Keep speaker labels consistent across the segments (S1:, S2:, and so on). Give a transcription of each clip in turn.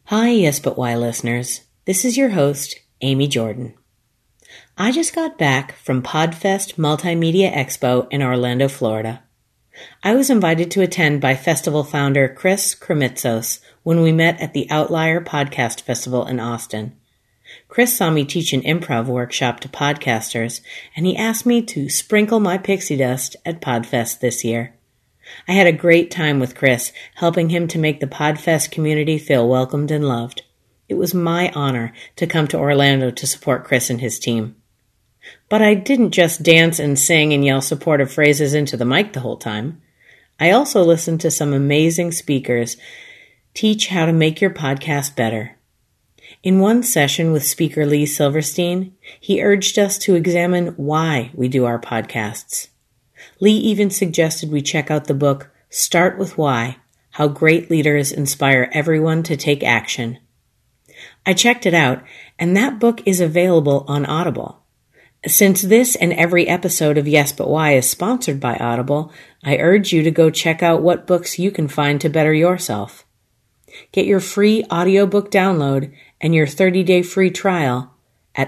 S1: Hi, Yes But Why listeners. This is your host, Amy Jordan. I just got back from PodFest Multimedia Expo in Orlando, Florida. I was invited to attend by festival founder Chris Kremitzos when we met at the Outlier Podcast Festival in Austin. Chris saw me teach an improv workshop to podcasters, and he asked me to sprinkle my pixie dust at PodFest this year. I had a great time with Chris, helping him to make the PodFest community feel welcomed and loved. It was my honor to come to Orlando to support Chris and his team. But I didn't just dance and sing and yell supportive phrases into the mic the whole time. I also listened to some amazing speakers teach how to make your podcast better. In one session with speaker Lee Silverstein, he urged us to examine why we do our podcasts. Lee even suggested we check out the book Start With Why: How Great Leaders Inspire Everyone to Take Action. I checked it out, and that book is available on Audible. Since this and every episode of Yes But Why is sponsored by Audible, I urge you to go check out what books you can find to better yourself. Get your free audiobook download and your 30-day free trial at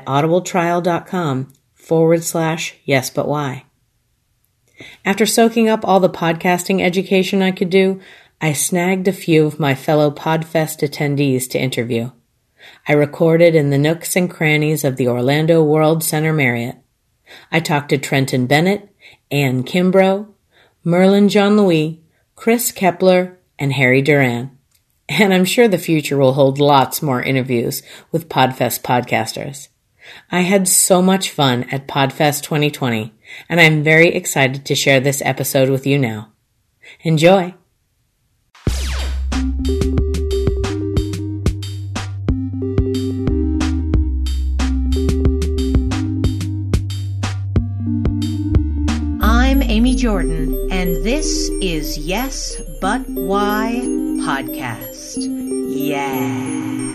S1: audibletrial.com/yesbutwhy. After soaking up all the podcasting education I could do, I snagged a few of my fellow PodFest attendees to interview. I recorded in the nooks and crannies of the Orlando World Center Marriott. I talked to Trenton Bennett, Ann Kimbrough, Merlin Jean-Louis, Chris Kepler, and Harry Duran. And I'm sure the future will hold lots more interviews with PodFest podcasters. I had so much fun at PodFest 2020, and I'm very excited to share this episode with you now. Enjoy! I'm Amy Jordan, and this is Yes But Why Podcast. Yeah!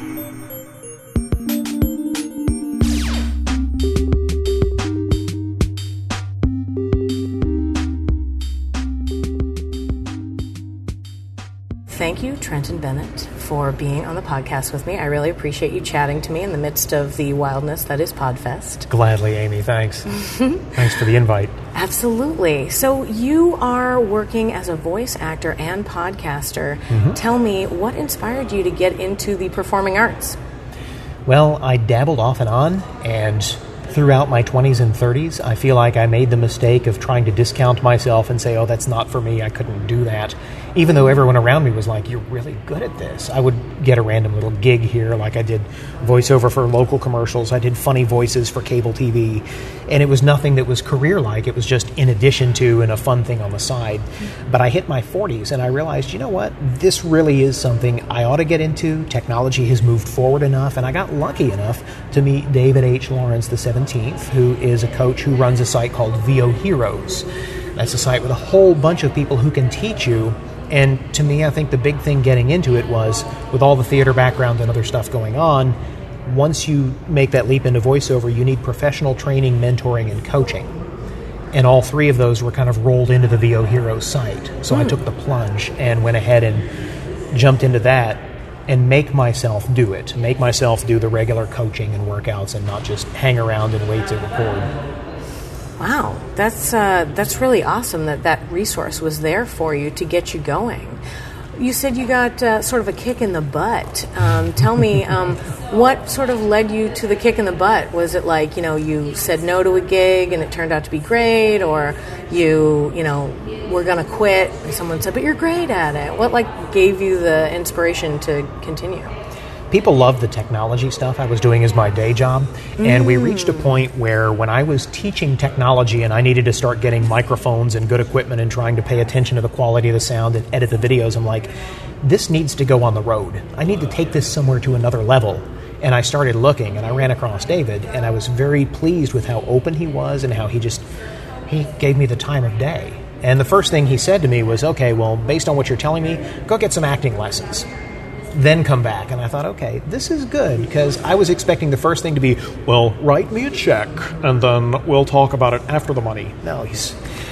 S1: Thank you, Trenton Bennett, for being on the podcast with me. I really appreciate you chatting to me in the midst of the wildness that is PodFest.
S2: Gladly, Amy. Thanks. Thanks for the invite.
S1: Absolutely. So you are working as a voice actor and podcaster. Tell me, what inspired you to get into the performing arts?
S2: Well, I dabbled off and on, and throughout my 20s and 30s, I feel like I made the mistake of trying to discount myself and say, oh, that's not for me, I couldn't do that. Even though everyone around me was like, you're really good at this. I would get a random little gig here, like I did voiceover for local commercials, I did funny voices for cable TV, and it was nothing that was career-like, it was just in addition to and a fun thing on the side. But I hit my 40s and I realized, you know what, this really is something I ought to get into. Technology has moved forward enough, and I got lucky enough to meet David H. Lawrence XVII, who is a coach who runs a site called VO Heroes. That's a site with a whole bunch of people who can teach you. And to me, I think the big thing getting into it was, with all the theater background and other stuff going on, once you make that leap into voiceover, you need professional training, mentoring, and coaching. And all three of those were kind of rolled into the VO Heroes site. So I took the plunge and went ahead and jumped into that and make myself do it. Make myself do the regular coaching and workouts and not just hang around and wait to record.
S1: Wow, that's really awesome that resource was there for you to get you going. You said you got sort of a kick in the butt. Tell me, what sort of led you to the kick in the butt? Was it like, you said no to a gig and it turned out to be great, or you were going to quit and someone said, but you're great at it? What gave you the inspiration to continue?
S2: People loved the technology stuff I was doing as my day job, and we reached a point where when I was teaching technology and I needed to start getting microphones and good equipment and trying to pay attention to the quality of the sound and edit the videos, I'm like, this needs to go on the road. I need to take this somewhere to another level. And I started looking, and I ran across David, and I was very pleased with how open he was and how he gave me the time of day. And the first thing he said to me was, okay, well, based on what you're telling me, go get some acting lessons. Then come back. And I thought, okay, this is good, because I was expecting the first thing to be, well, write me a check, and then we'll talk about it after the money. No,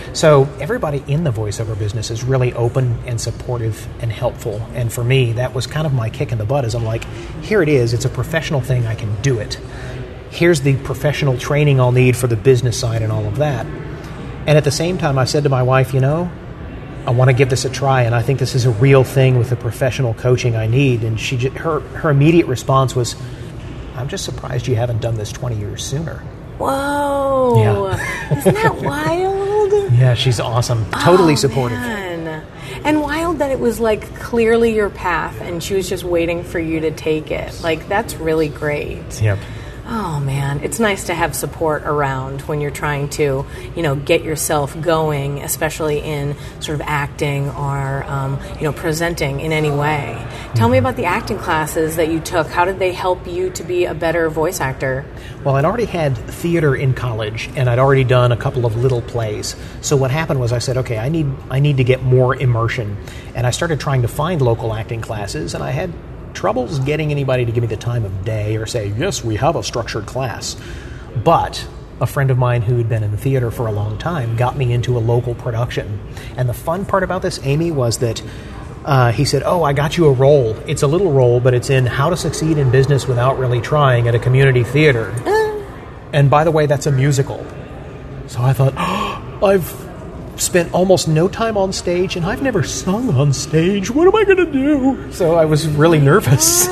S2: So everybody in the voiceover business is really open and supportive and helpful. And for me, that was kind of my kick in the butt, is I'm like, here it is. It's a professional thing. I can do it. Here's the professional training I'll need for the business side and all of that. And at the same time, I said to my wife, I want to give this a try, and I think this is a real thing with the professional coaching I need. And her immediate response was, I'm just surprised you haven't done this 20 years sooner.
S1: Whoa.
S2: Yeah.
S1: Isn't that wild?
S2: Yeah, she's awesome. Totally supportive.
S1: Man. And wild that it was like clearly your path and she was just waiting for you to take it. Like, that's really great.
S2: Yep.
S1: Oh, man, it's nice to have support around when you're trying to, get yourself going, especially in sort of acting or, presenting in any way. Tell me about the acting classes that you took. How did they help you to be a better voice actor?
S2: Well, I'd already had theater in college, and I'd already done a couple of little plays. So what happened was I said, okay, I need to get more immersion. And I started trying to find local acting classes, and I had troubles getting anybody to give me the time of day or say, yes, we have a structured class. But a friend of mine who had been in the theater for a long time got me into a local production. And the fun part about this, Amy, was that he said, I got you a role. It's a little role, but it's in How to Succeed in Business Without Really Trying at a community theater. And by the way, that's a musical. So I thought, I've spent almost no time on stage, and I've never sung on stage. What am I going to do? So I was really nervous.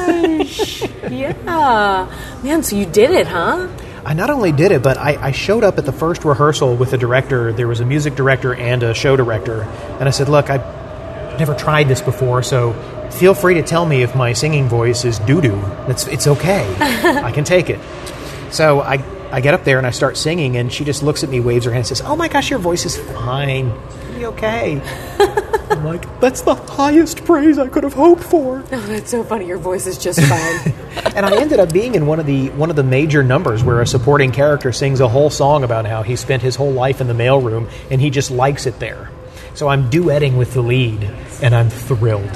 S1: Yeah. Man, so you did it, huh?
S2: I not only did it, but I showed up at the first rehearsal with the director. There was a music director and a show director. And I said, look, I've never tried this before, so feel free to tell me if my singing voice is doo-doo. It's okay. I can take it. So I get up there and I start singing, and she just looks at me, waves her hand, and says, oh my gosh, your voice is fine. It'll be okay. I'm like, that's the highest praise I could have hoped for.
S1: Oh, that's so funny. Your voice is just fine.
S2: And I ended up being in one of the major numbers where a supporting character sings a whole song about how he spent his whole life in the mailroom and he just likes it there. So I'm duetting with the lead, and I'm thrilled.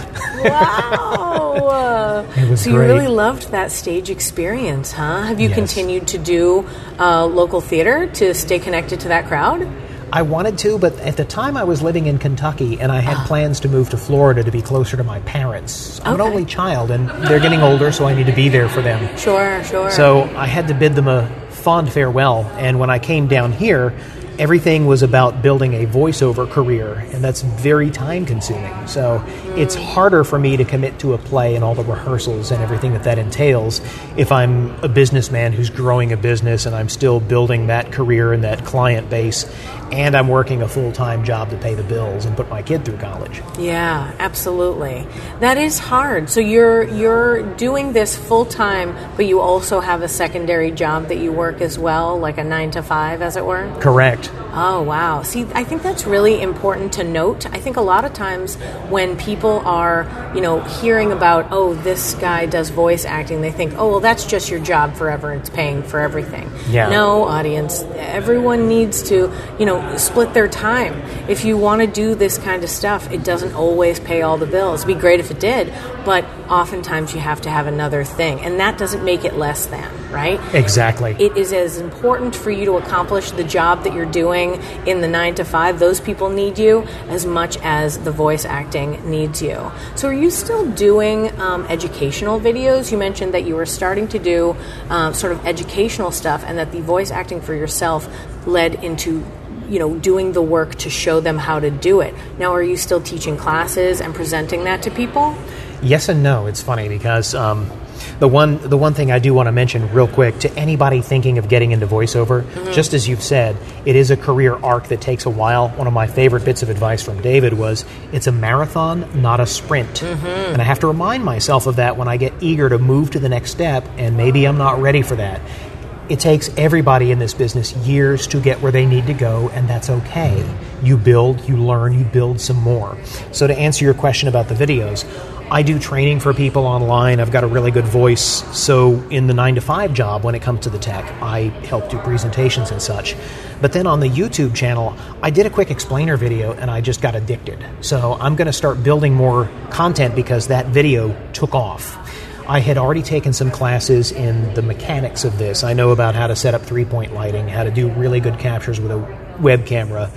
S1: Wow!
S2: It was
S1: so
S2: great.
S1: You really loved that stage experience, huh? Have you
S2: Yes.
S1: continued to do local theater to stay connected to that crowd?
S2: I wanted to, but at the time I was living in Kentucky, and I had plans to move to Florida to be closer to my parents. I'm an
S1: Okay.
S2: only child, and they're getting older, so I need to be there for them.
S1: Sure.
S2: So I had to bid them a fond farewell, and when I came down here, everything was about building a voiceover career, and that's very time-consuming. So it's harder for me to commit to a play and all the rehearsals and everything that entails if I'm a businessman who's growing a business and I'm still building that career and that client base, and I'm working a full-time job to pay the bills and put my kid through college.
S1: Yeah, absolutely. That is hard. So you're doing this full-time, but you also have a secondary job that you work as well, like a 9-to-5, as it were?
S2: Correct.
S1: Oh, wow. See, I think that's really important to note. I think a lot of times when people are, hearing about, this guy does voice acting, they think, well, that's just your job forever. It's paying for everything.
S2: Yeah.
S1: No, audience. Everyone needs to, split their time. If you want to do this kind of stuff, it doesn't always pay all the bills. It'd be great if it did, but oftentimes you have to have another thing, and that doesn't make it less than, right?
S2: Exactly.
S1: It is as important for you to accomplish the job that you're doing in the 9-to-5. Those people need you as much as the voice acting needs you. So are you still doing educational videos? You mentioned that you were starting to do sort of educational stuff, and that the voice acting for yourself led into doing the work to show them how to do it. Now, are you still teaching classes and presenting that to people?
S2: Yes and no. It's funny because the one thing I do want to mention real quick to anybody thinking of getting into voiceover, just as you've said, it is a career arc that takes a while. One of my favorite bits of advice from David was, it's a marathon, not a sprint. And I have to remind myself of that when I get eager to move to the next step, and maybe I'm not ready for that. It takes everybody in this business years to get where they need to go, and that's okay. You build, you learn, you build some more. So to answer your question about the videos, I do training for people online. I've got a really good voice. So in the 9-to-5 job, when it comes to the tech, I help do presentations and such. But then on the YouTube channel, I did a quick explainer video and I just got addicted. So I'm going to start building more content because that video took off. I had already taken some classes in the mechanics of this. I know about how to set up 3-point lighting, how to do really good captures with a web camera,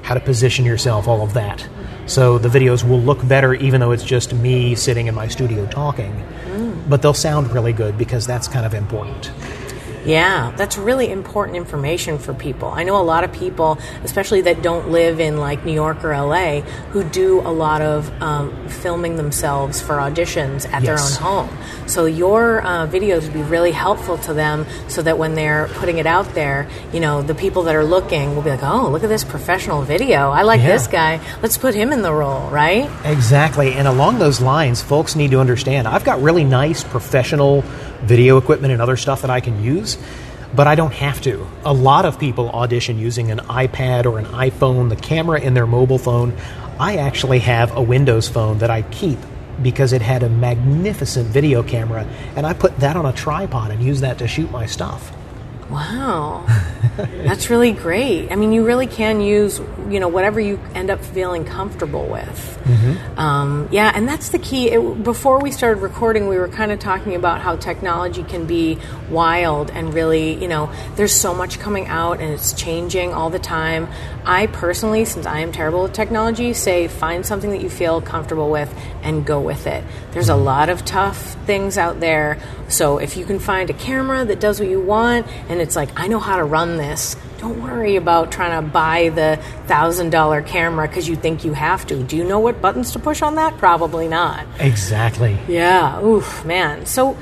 S2: how to position yourself, all of that. So the videos will look better even though it's just me sitting in my studio talking. But they'll sound really good because that's kind of important.
S1: Yeah, that's really important information for people. I know a lot of people, especially that don't live in like New York or LA, who do a lot of filming themselves for auditions at their own home. So your videos would be really helpful to them so that when they're putting it out there, you know, the people that are looking will be like, oh, look at this professional video. I like this guy. Let's put him in the role, right?
S2: Exactly. And along those lines, folks need to understand, I've got really nice professional video equipment and other stuff that I can use, but I don't have to. A lot of people audition using an iPad or an iPhone, the camera in their mobile phone. I actually have a Windows phone that I keep because it had a magnificent video camera, and I put that on a tripod and use that to shoot my stuff.
S1: Wow. That's really great. I mean, you really can use, you know, whatever you end up feeling comfortable with. Yeah, and that's the key. Before we started recording, we were kind of talking about how technology can be wild and really, you know, there's so much coming out and it's changing all the time. I personally, since I am terrible with technology, say find something that you feel comfortable with and go with it. There's a lot of tough things out there. So if you can find a camera that does what you want and it's like, I know how to run this, don't worry about trying to buy the $1,000 camera because you think you have to. Do you know what buttons to push on that? Probably not.
S2: Exactly.
S1: Yeah. Oof, man. So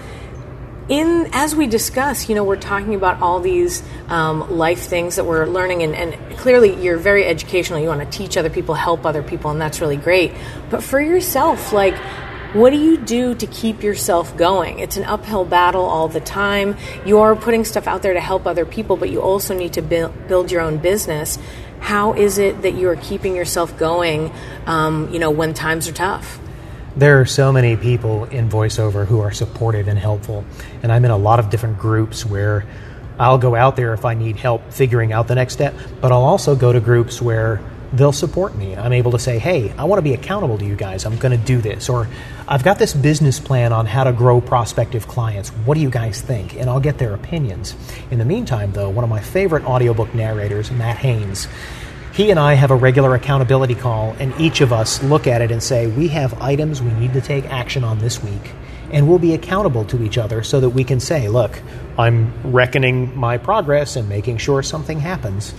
S1: as we discuss, you know, we're talking about all these life things that we're learning, and clearly you're very educational. You want to teach other people, help other people, and that's really great. But for yourself, like, what do you do to keep yourself going? It's an uphill battle all the time. You are putting stuff out there to help other people, but you also need to build your own business. How is it that you are keeping yourself going, you know, when times are tough?
S2: There are so many people in voiceover who are supportive and helpful, and I'm in a lot of different groups where I'll go out there if I need help figuring out the next step, but I'll also go to groups where they'll support me. I'm able to say, hey, I want to be accountable to you guys. I'm going to do this. Or I've got this business plan on how to grow prospective clients. What do you guys think? And I'll get their opinions. In the meantime, though, one of my favorite audiobook narrators, Matt Haynes, he and I have a regular accountability call, and each of us look at it and say, we have items we need to take action on this week, and we'll be accountable to each other so that we can say, look, I'm reckoning my progress and making sure something happens.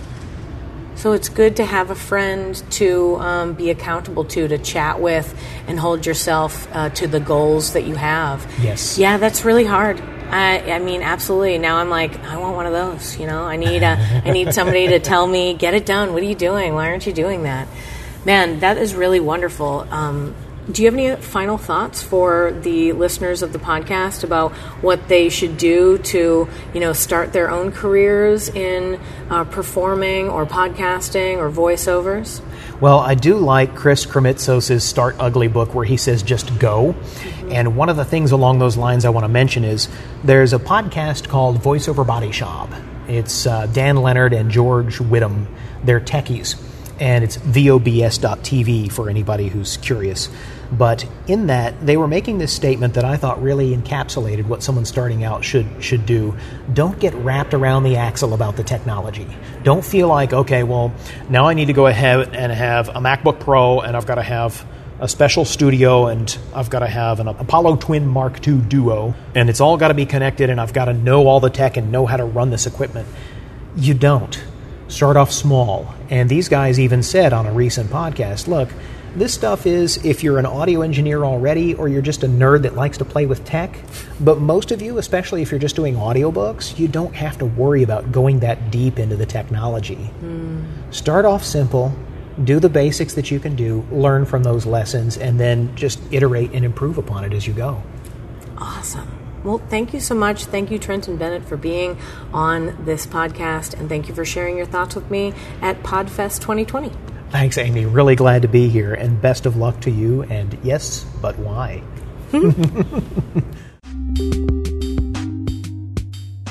S1: So it's good to have a friend to be accountable to chat with, and hold yourself to the goals that you have.
S2: Yes.
S1: Yeah, that's really hard. I mean, absolutely. Now I'm like, I want one of those. You know, I need somebody to tell me, get it done. What are you doing? Why aren't you doing that? Man, that is really wonderful. Do you have any final thoughts for the listeners of the podcast about what they should do to, you know, start their own careers in performing or podcasting or voiceovers?
S2: Well, I do like Chris Kremitzos' Start Ugly book where he says just go. Mm-hmm. And one of the things along those lines I want to mention is there's a podcast called Voiceover Body Shop. It's Dan Leonard and George Whittam. They're techies. And it's VOBS.TV for anybody who's curious. But in that, they were making this statement that I thought really encapsulated what someone starting out should do. Don't get wrapped around the axle about the technology. Don't feel like, okay, well, now I need to go ahead and have a MacBook Pro, and I've got to have a special studio, and I've got to have an Apollo Twin Mark II Duo, and it's all got to be connected, and I've got to know all the tech and know how to run this equipment. You don't. Start off small. And these guys even said on a recent podcast, look, this stuff is if you're an audio engineer already or you're just a nerd that likes to play with tech. But most of you, especially if you're just doing audiobooks, you don't have to worry about going that deep into the technology. Start off simple, do the basics that you can do, learn from those lessons, and then just iterate and improve upon it as you go.
S1: Awesome. Well, thank you so much. Thank you, Trenton Bennett, for being on this podcast, and thank you for sharing your thoughts with me at PodFest 2020.
S2: Thanks, Amy. Really glad to be here, and best of luck to you, and yes, but why?
S1: The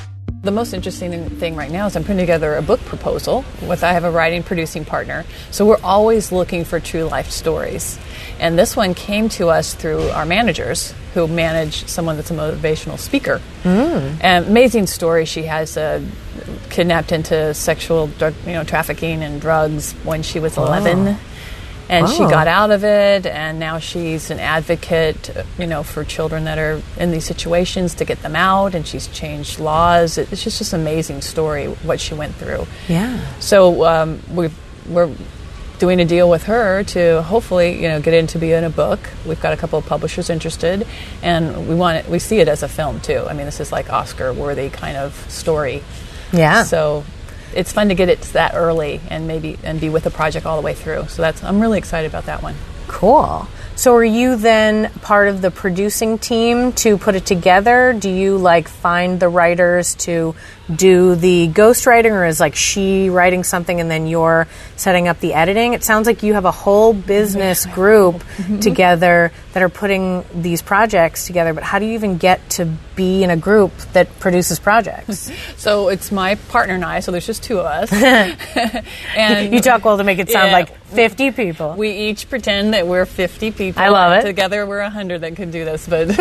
S3: the most interesting thing right now is I'm putting together a book proposal I have a writing producing partner. So we're always looking for true life stories. And this one came to us through our managers who manage someone that's a motivational speaker. And amazing story. She has kidnapped into sexual trafficking and drugs when she was 11. And she got out of it, and now she's an advocate, for children that are in these situations to get them out, and she's changed laws. It's just an amazing story, what she went through.
S4: Yeah.
S3: So we're doing a deal with her to hopefully, get it to be in a book. We've got a couple of publishers interested, and we see it as a film, too. I mean, this is like Oscar-worthy kind of story.
S4: Yeah.
S3: So it's fun to get it that early and be with the project all the way through. So I'm really excited about that one.
S4: Cool. So are you then part of the producing team to put it together? Do you find the writers to do the ghostwriting, or is she writing something and then you're setting up the editing? It sounds like you have a whole business group together that are putting these projects together, but how do you even get to be in a group that produces projects?
S3: So it's my partner and I, so there's just two of us.
S4: And you talk well to make it sound like 50 people.
S3: We each pretend that we're 50 people.
S4: I love it.
S3: Together we're 100 that can do this, but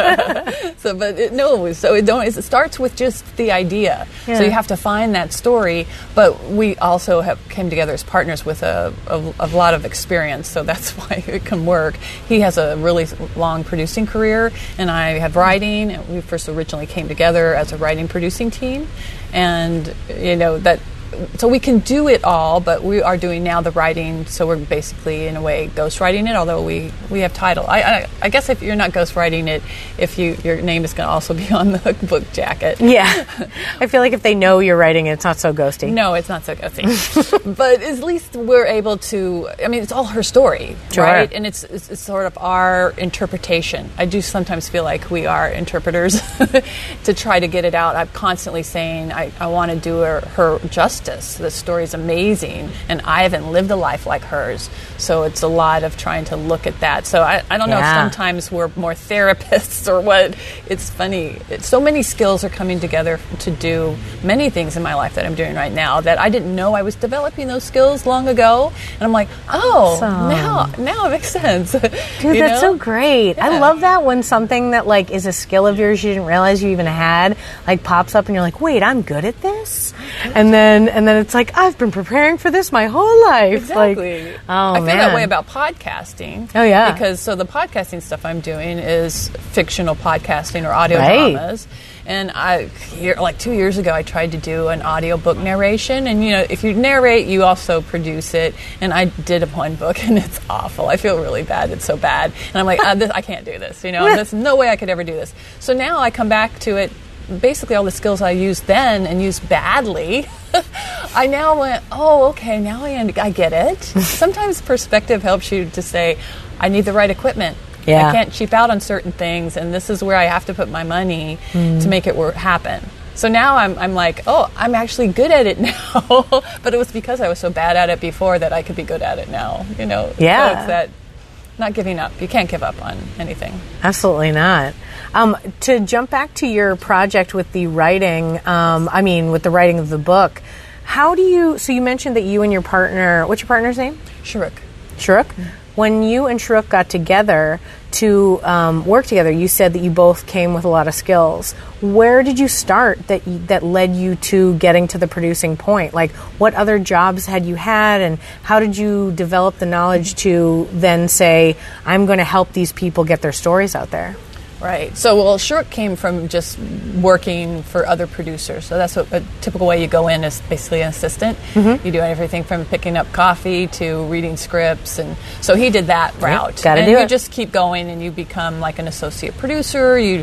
S3: it starts with just the idea. Yeah. So you have to find that story, but we also came together as partners with a lot of experience, so that's why it can work. He has a really long producing career, and I have writing. We first originally came together as a writing producing team, and so we can do it all, but we are doing now the writing, so we're basically, in a way, ghostwriting it, although we have title. I guess if you're not ghostwriting it, your name is going to also be on the book jacket.
S4: Yeah. I feel like if they know you're writing it, it's not so ghosty.
S3: No, it's not so ghosty. But at least we're able to, it's all her story,
S4: sure,
S3: right? And it's sort of our interpretation. I do sometimes feel like we are interpreters to try to get it out. I'm constantly saying I want to do her justice. The story is amazing, and I haven't lived a life like hers, so it's a lot of trying to look at that. So I don't know if sometimes we're more therapists or what. It's funny. So many skills are coming together to do many things in my life that I'm doing right now that I didn't know I was developing those skills long ago, and I'm like, now it makes sense.
S4: Dude, that's so great. Yeah. I love that when something that is a skill of yours you didn't realize you even had pops up, and you're like, wait, I'm good at this? And then it's like, I've been preparing for this my whole life.
S3: Exactly. I feel that way about podcasting.
S4: Oh, yeah.
S3: Because the podcasting stuff I'm doing is fictional podcasting or audio dramas. And 2 years ago, I tried to do an audiobook narration. And, if you narrate, you also produce it. And I did one book, and it's awful. I feel really bad. It's so bad. And I'm like, I can't do this. There's no way I could ever do this. So now I come back to it. Basically, all the skills I used then and used badly, I now went, okay, now I get it. Sometimes perspective helps you to say, I need the right equipment.
S4: Yeah.
S3: I can't cheap out on certain things, and this is where I have to put my money to make it happen. So now I'm like, I'm actually good at it now. But it was because I was so bad at it before that I could be good at it now.
S4: Yeah.
S3: So it's that not giving up. You can't give up on anything.
S4: Absolutely not. To jump back to your project with the writing, with the writing of the book, so you mentioned that you and your partner, what's your partner's name?
S3: Sharuk.
S4: Mm-hmm. When you and Sharuk got together to work together, you said that you both came with a lot of skills. Where did you start that led you to getting to the producing point? What other jobs had you had, and how did you develop the knowledge to then say, I'm going to help these people get their stories out there?
S3: Right. So, Sharuk came from just working for other producers. So that's a typical way you go in as basically an assistant. Mm-hmm. You do everything from picking up coffee to reading scripts. And so he did that route.
S4: And
S3: you just keep going and you become like an associate producer. You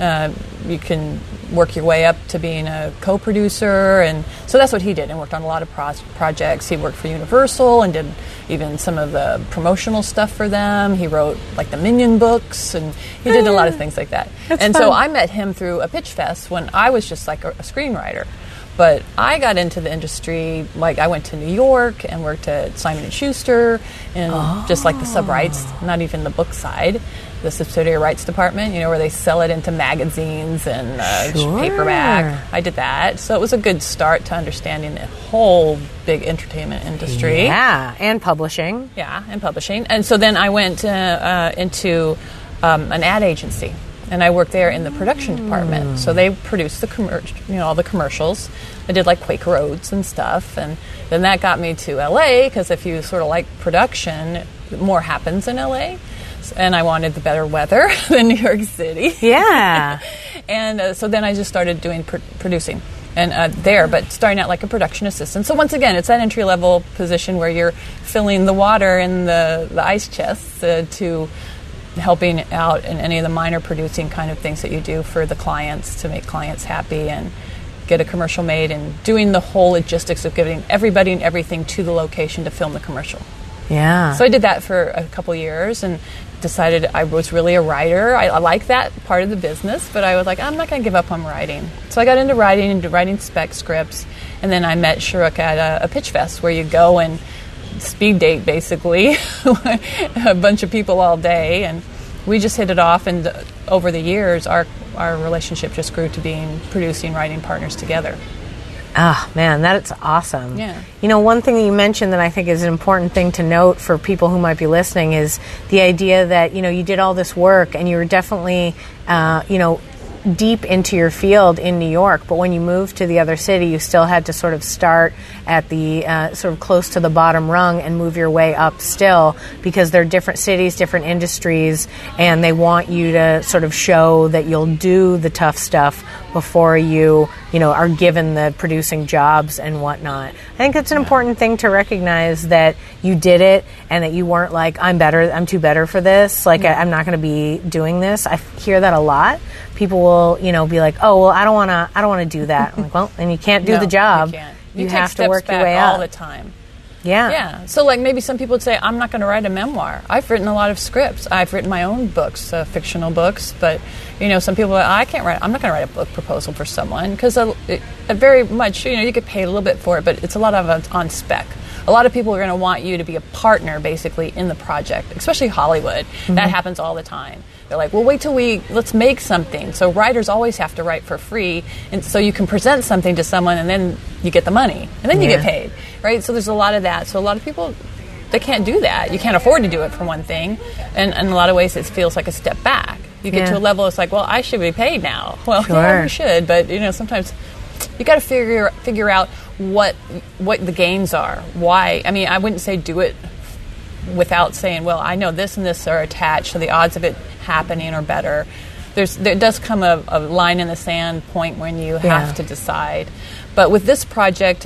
S3: can work your way up to being a co-producer. And so that's what he did and worked on a lot of projects. He worked for Universal and did even some of the promotional stuff for them. He wrote the Minion books, and he did a lot of things like that.
S4: That's fun.
S3: So I met him through a pitch fest when I was just a screenwriter. But I got into the industry, I went to New York and worked at Simon & Schuster and just the sub-rights, not even the book side. the subsidiary rights department, where they sell it into magazines and paperback. I did that. So it was a good start to understanding the whole big entertainment industry.
S4: Yeah, and publishing.
S3: Yeah, and publishing. And so then I went into an ad agency. And I worked there in the production department. So they produced all the commercials. I did like Quaker Oats and stuff. And then that got me to LA, because if you sort of like production, more happens in LA. And I wanted the better weather than New York City.
S4: Yeah.
S3: And so then I just started doing producing and there, but starting out like a production assistant. So once again, it's that entry-level position where you're filling the water in the ice chests to helping out in any of the minor producing kind of things that you do for the clients to make clients happy and get a commercial made, and doing the whole logistics of getting everybody and everything to the location to film the commercial.
S4: Yeah.
S3: So I did that for a couple years and decided I was really a writer. I like that part of the business, but I was like, I'm not going to give up on writing. So I got into writing spec scripts, and then I met Shuruk at a pitch fest where you go and speed date basically a bunch of people all day, and we just hit it off, and over the years our relationship just grew to being producing, writing partners together.
S4: Oh, man, that's awesome.
S3: Yeah.
S4: One thing that you mentioned that I think is an important thing to note for people who might be listening is the idea that, you did all this work and you were definitely, deep into your field in New York, but when you moved to the other city, you still had to sort of start at the sort of close to the bottom rung and move your way up still, because they're different cities, different industries, and they want you to sort of show that you'll do the tough stuff before you are given the producing jobs and whatnot. I think it's an important thing to recognize that you did it and that you weren't like, I'm too better for this. Like, I'm not going to be doing this. I hear that a lot. People will, be like, oh, well, I don't want to do that. I'm like, well, then you can't do the job.
S3: You can't.
S4: You
S3: take
S4: have to work your way
S3: all
S4: up
S3: the time.
S4: Yeah.
S3: Yeah. So like maybe some people would say, I'm not going to write a memoir. I've written a lot of scripts. I've written my own books, fictional books. But, some people are, I'm not going to write a book proposal for someone, because it very much, you get paid a little bit for it, but it's a lot of on spec. A lot of people are going to want you to be a partner basically in the project, especially Hollywood. Mm-hmm. That happens all the time. They're like, well, wait till let's make something. So writers always have to write for free, and so you can present something to someone, and then you get the money, and then you get paid, right? So there's a lot of that. So a lot of people, they can't do that. You can't afford to do it for one thing, and in a lot of ways it feels like a step back. You get to a level, it's like, well, I should be paid now. Well, yeah, you should, but sometimes you got to figure out what the gains are. Why? I mean, I wouldn't say do it without saying, well, I know this and this are attached, so the odds of it happening are better. There does come a line in the sand point when you have to decide. But with this project,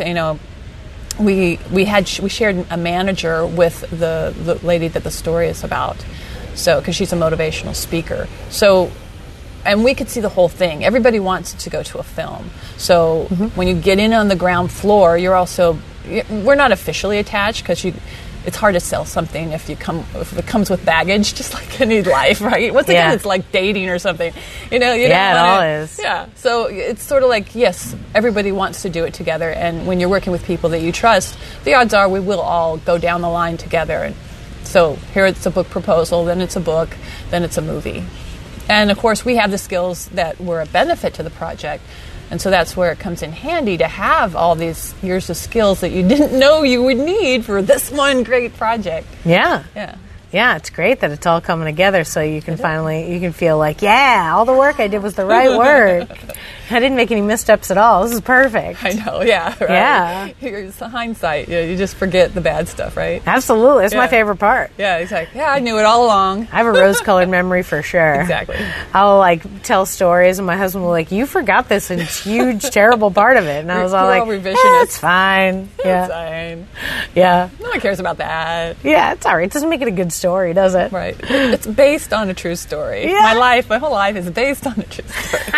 S3: we shared a manager with the lady that the story is about. So, because she's a motivational speaker. So, and we could see the whole thing. Everybody wants to go to a film. So when you get in on the ground floor, we're not officially attached, because it's hard to sell something if it comes with baggage, just like any life, right? Once again, it's like dating or something. It all
S4: is.
S3: Yeah. So it's sort of like, yes, everybody wants to do it together, and when you're working with people that you trust, the odds are we will all go down the line together. And so here it's a book proposal, then it's a book, then it's a movie. And of course, we have the skills that were a benefit to the project. And so that's where it comes in handy to have all these years of skills that you didn't know you would need for this one great project.
S4: Yeah.
S3: Yeah.
S4: Yeah, it's great that it's all coming together, so you can feel like, all the work I did was the right work. I didn't make any missteps at all. This is perfect.
S3: I know, yeah. Right.
S4: Yeah.
S3: It's hindsight. You just forget the bad stuff, right?
S4: Absolutely. That's my favorite part.
S3: Yeah, it's like, I knew it all along.
S4: I have a rose-colored memory for sure.
S3: Exactly.
S4: I'll, tell stories, and my husband will you forgot this huge, terrible part of it. And I was all
S3: revisionist.
S4: It's fine. Yeah.
S3: It's fine.
S4: Yeah.
S3: No one cares about that.
S4: Yeah, it's all right. It doesn't make it a good story, does it?
S3: Right. It's based on a true story.
S4: Yeah.
S3: My whole life is based on a true story.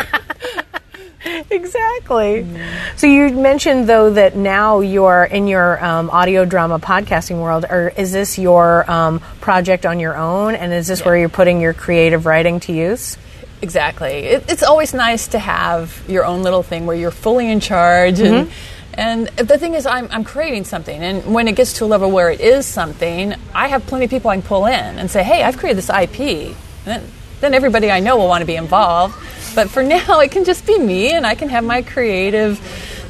S4: Exactly. So you mentioned, though, that now you're in your audio drama podcasting world. Or is this your project on your own? And is this where you're putting your creative writing to use?
S3: Exactly. It's always nice to have your own little thing where you're fully in charge. And the thing is, I'm creating something. And when it gets to a level where it is something, I have plenty of people I can pull in and say, hey, I've created this IP. then everybody I know will want to be involved. But for now, it can just be me, and I can have my creative,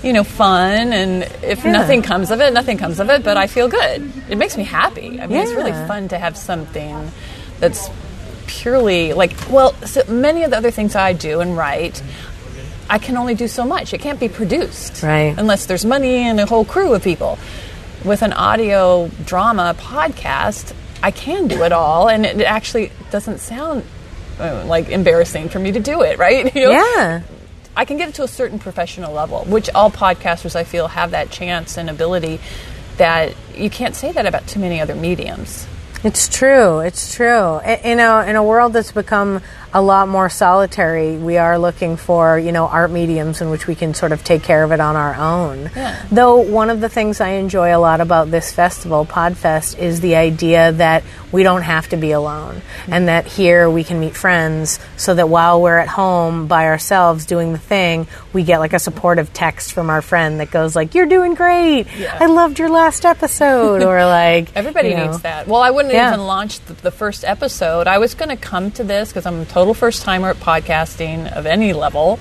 S3: fun. And if nothing comes of it, nothing comes of it. But I feel good. It makes me happy. I mean, it's really fun to have something that's purely so many of the other things I do and write, I can only do so much. It can't be produced,
S4: right?
S3: Unless there's money and a whole crew of people. With an audio drama podcast, I can do it all, and it actually doesn't sound embarrassing for me to do it, right?
S4: Yeah.
S3: I can get it to a certain professional level, which all podcasters, I feel, have that chance and ability that you can't say that about too many other mediums.
S4: It's true. It's true. In a world that's become a lot more solitary, we are looking for, art mediums in which we can sort of take care of it on our own.
S3: Yeah.
S4: Though one of the things I enjoy a lot about this festival, Podfest, is the idea that we don't have to be alone, and that here we can meet friends, so that while we're at home by ourselves doing the thing, we get a supportive text from our friend that goes "You're doing great.
S3: Yeah.
S4: I loved your last episode," or
S3: everybody needs that. Well, I wouldn't even launch the first episode. I was going to come to this because I'm a total first timer at podcasting of any level.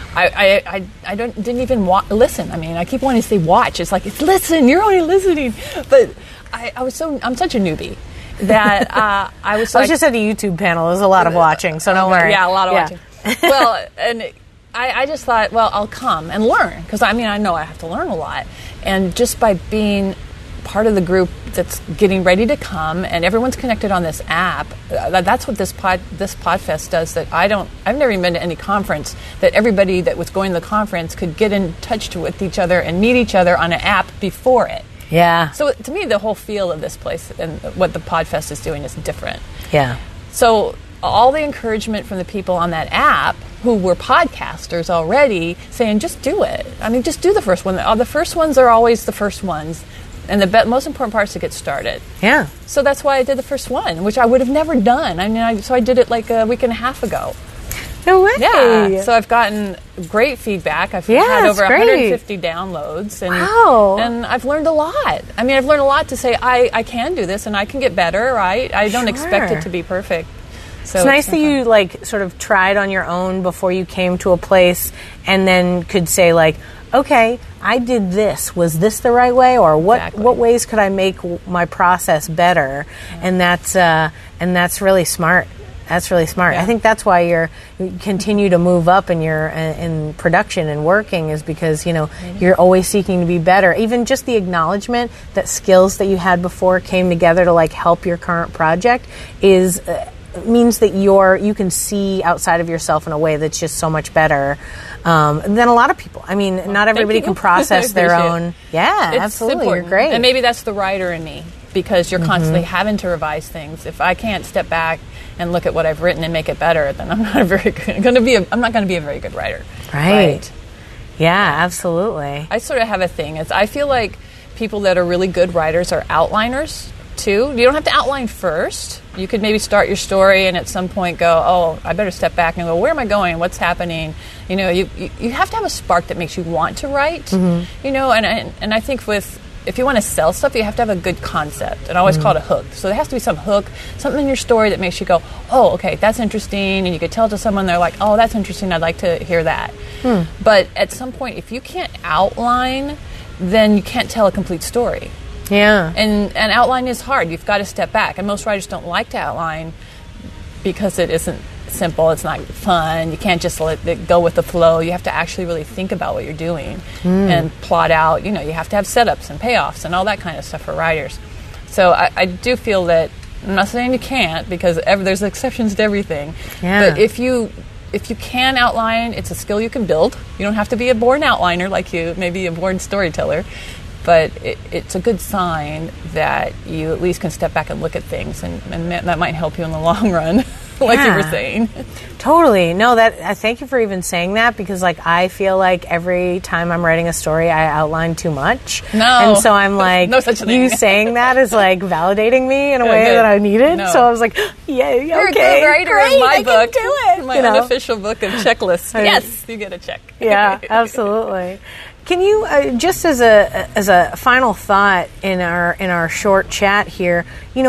S3: I didn't even listen. I mean, I keep wanting to say watch. It's it's listen. You're only listening, but I'm such a newbie that I was
S4: just at a YouTube panel. There's a lot of watching, so don't worry.
S3: Yeah, a lot of watching. Well, and I just thought, well, I'll come and learn, because I know I have to learn a lot, and just by being part of the group that's getting ready to come, and everyone's connected on this app. That's what this Podfest does. That I've never even been to any conference that everybody that was going to the conference could get in touch with each other and meet each other on an app before it.
S4: Yeah.
S3: So to me, the whole feel of this place and what the Podfest is doing is different.
S4: Yeah.
S3: So all the encouragement from the people on that app who were podcasters already saying, just do it. I mean, just do the first one. The first ones are always the first ones. And the most important part is to get started.
S4: Yeah.
S3: So that's why I did the first one, which I would have never done. So I did it a week and a half ago.
S4: No way.
S3: Yeah. So I've gotten great feedback. I've had over 150 downloads. And,
S4: wow.
S3: And I've learned a lot. I've learned a lot to say I can do this and I can get better, right? I don't expect it to be perfect. So
S4: it's nice that you sort of tried on your own before you came to a place, and then could say okay, I did this. Was this the right way, or what ways could I make my process better? Yeah. And that's really smart. That's really smart. Yeah. I think that's why you continue to move up in production and working, is because you're always seeking to be better. Even just the acknowledgement that skills that you had before came together to help your current project means that you can see outside of yourself in a way that's just so much better than a lot of people. Not everybody can process their own. Yeah,
S3: it's
S4: absolutely.
S3: Important.
S4: You're great.
S3: And maybe that's the writer in me, because you're constantly having to revise things. If I can't step back and look at what I've written and make it better, then I'm not going to be a very good writer.
S4: Right. Yeah, absolutely.
S3: I sort of have a thing. I feel like people that are really good writers are outliners too. You don't have to outline first. You could maybe start your story and at some point go, oh, I better step back and go, where am I going? What's happening? You have to have a spark that makes you want to write. And I think if you want to sell stuff, you have to have a good concept. And I always call it a hook. So there has to be some hook, something in your story that makes you go, oh, okay, that's interesting. And you could tell it to someone, they're like, oh, that's interesting. I'd like to hear that. But at some point, if you can't outline, then you can't tell a complete story.
S4: Yeah.
S3: And outline is hard. You've got to step back. And most writers don't like to outline because it isn't simple. It's not fun. You can't just let it go with the flow. You have to actually really think about what you're doing and plot out. You have to have setups and payoffs and all that kind of stuff for writers. So I do feel that, I'm not saying you can't, because there's exceptions to everything.
S4: Yeah.
S3: But if you can outline, it's a skill you can build. You don't have to be a born outliner like you, maybe a born storyteller. But it's a good sign that you at least can step back and look at things, and that might help you in the long run, like you were saying.
S4: Totally. No, I thank you for even saying that, because I feel like every time I'm writing a story, I outline too much.
S3: No.
S4: And so I'm like,
S3: no such thing.
S4: You saying that is validating me in a way that I needed.
S3: No.
S4: So I was like, yay,
S3: You're
S4: okay,
S3: a good writer
S4: great,
S3: in my
S4: I
S3: book.
S4: can do it.
S3: My unofficial book of checklists. Yes, you get a check.
S4: Yeah, absolutely. Can you, just as a final thought in our short chat here,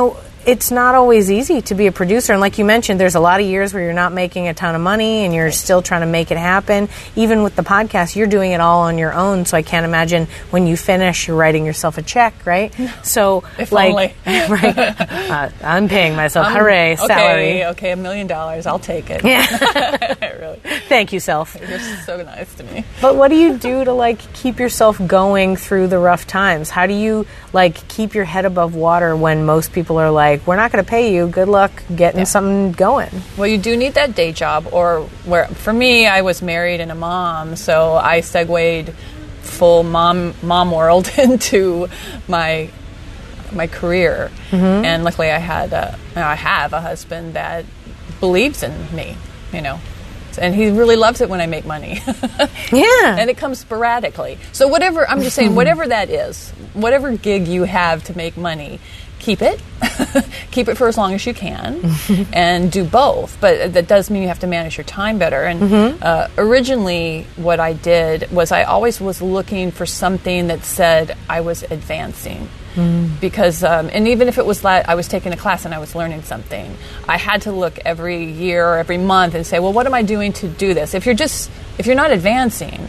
S4: it's not always easy to be a producer. And like you mentioned, there's a lot of years where you're not making a ton of money and you're still trying to make it happen. Even with the podcast, you're doing it all on your own. So I can't imagine when you finish, you're writing yourself a check, right? So,
S3: if only.
S4: Right? I'm paying myself. Hooray, salary.
S3: Okay, $1 million. I'll take it.
S4: Yeah.
S3: Really.
S4: Thank you, self.
S3: You're so nice to me.
S4: But what do you do to like keep yourself going through the rough times? How do you like keep your head above water when most people are like, we're not going to pay you, good luck getting something going?
S3: Well, you do need that day job, or where for me, I was married and a mom, so I segued full mom world into my career. And luckily I have a husband that believes in me, and he really loves it when I make money.
S4: Yeah.
S3: And it comes sporadically. So whatever, I'm just saying, whatever that is, whatever gig you have to make money, keep it. Keep it for as long as you can and do both. But that does mean you have to manage your time better. And originally what I did was I always was looking for something that said I was advancing. Because, and even if it was I was taking a class and I was learning something, I had to look every year or every month and say, well, what am I doing to do this? If you're not advancing,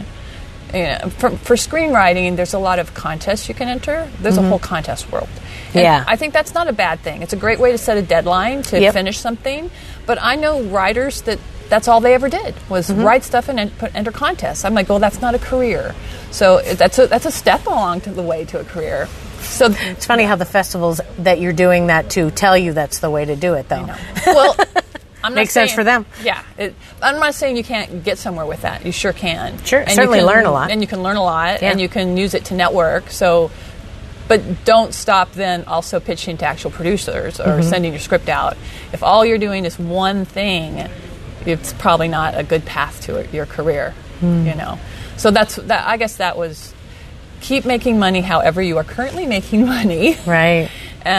S3: for screenwriting, there's a lot of contests you can enter. There's a whole contest world. And I think that's not a bad thing. It's a great way to set a deadline to finish something. But I know writers that's all they ever did was write stuff and enter contests. I'm like, well, that's not a career. So that's a step along the way to a career. So
S4: it's funny how the festivals that you're doing that to tell you that's the way to do it, though.
S3: Well, I'm not
S4: makes sense for them.
S3: Yeah, I'm not saying you can't get somewhere with that. You sure can.
S4: Sure,
S3: and
S4: certainly learn a lot.
S3: And you can learn a lot, and you can use it to network. So, but don't stop then also pitching to actual producers or sending your script out. If all you're doing is one thing, it's probably not a good path to your career. So that. I guess that was. Keep making money however you are currently making money.
S4: Right.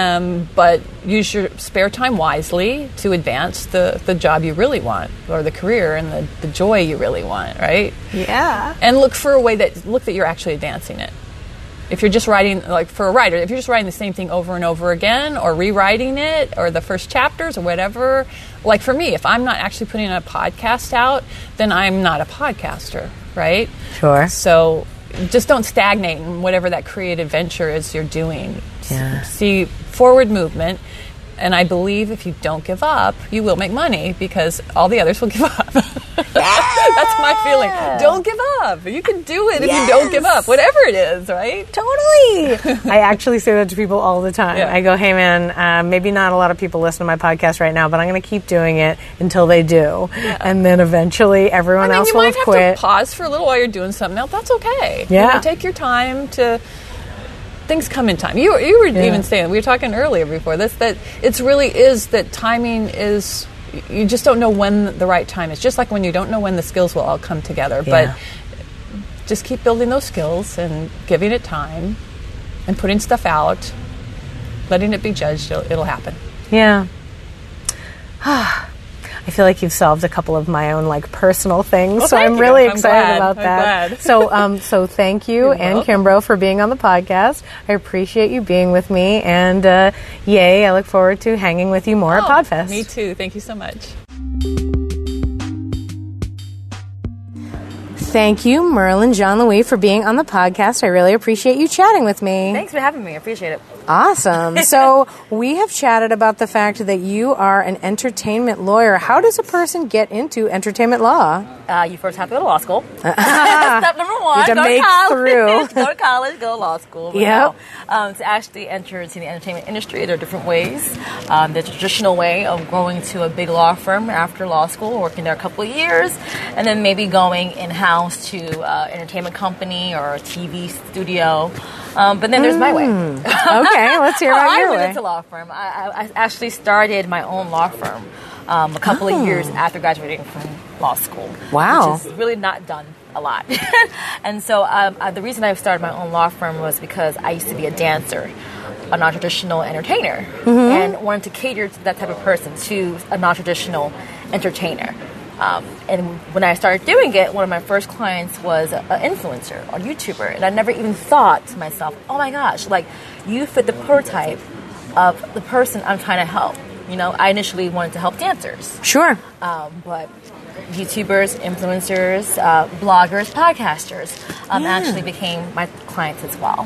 S3: But use your spare time wisely to advance the job you really want or the career and the joy you really want, right?
S4: Yeah.
S3: And look for a way that you're actually advancing it. If you're just writing, like for a writer, if you're just writing the same thing over and over again or rewriting it or the first chapters or whatever, like for me, if I'm not actually putting a podcast out, then I'm not a podcaster, right?
S4: Sure.
S3: So just don't stagnate in whatever that creative venture is you're doing.
S4: Yeah.
S3: See forward movement, and I believe if you don't give up, you will make money because all the others will give up. That's my feeling. Don't give up. You can do it if you don't give up, whatever it is, right?
S4: Totally. I actually say that to people all the time.
S3: Yeah.
S4: I go, hey man, maybe not a lot of people listen to my podcast right now, but I'm going to keep doing it until they do. Yeah. And then eventually everyone else will have quit.
S3: You might have to pause for a little while you're doing something else. That's okay.
S4: Yeah.
S3: Take your time to... Things come in time. You were even saying, we were talking earlier before this, that it's really is that timing is, you just don't know when the right time is. Just like when you don't know when the skills will all come together.
S4: Yeah.
S3: But just keep building those skills and giving it time and putting stuff out, letting it be judged, it'll happen.
S4: Yeah. I feel like you've solved a couple of my own personal things,
S3: well,
S4: so I'm really excited about that.
S3: Glad.
S4: So thank you, Anne Kimbrough, for being on the podcast. I appreciate you being with me, and yay, I look forward to hanging with you more at PodFest.
S3: Me too. Thank you so much.
S4: Thank you, Merlin Jean-Louis, for being on the podcast. I really appreciate you chatting with me.
S5: Thanks for having me. I appreciate it.
S4: Awesome. So we have chatted about the fact that you are an entertainment lawyer. How does a person get into entertainment law?
S5: You first have to go to law school. Step number one.
S4: You have to make through.
S5: Go to college, go to law school.
S4: Yep.
S5: To actually enter into the entertainment industry, there are different ways. The traditional way of going to a big law firm after law school, working there a couple of years, and then maybe going in-house to an entertainment company or a TV studio. But then there's my way.
S4: Okay, let's hear about your way.
S5: I went into law firm. I actually started my own law firm a couple of years after graduating from law school.
S4: Wow.
S5: Which is really not done a lot. And so the reason I started my own law firm was because I used to be a dancer, a non-traditional entertainer, and wanted to cater to that type of person, to a non-traditional entertainer. And when I started doing it, one of my first clients was an influencer, a YouTuber. And I never even thought to myself, oh my gosh, you fit the prototype of the person I'm trying to help. You know, I initially wanted to help dancers.
S4: Sure.
S5: But YouTubers, influencers, bloggers, podcasters actually became my clients as well.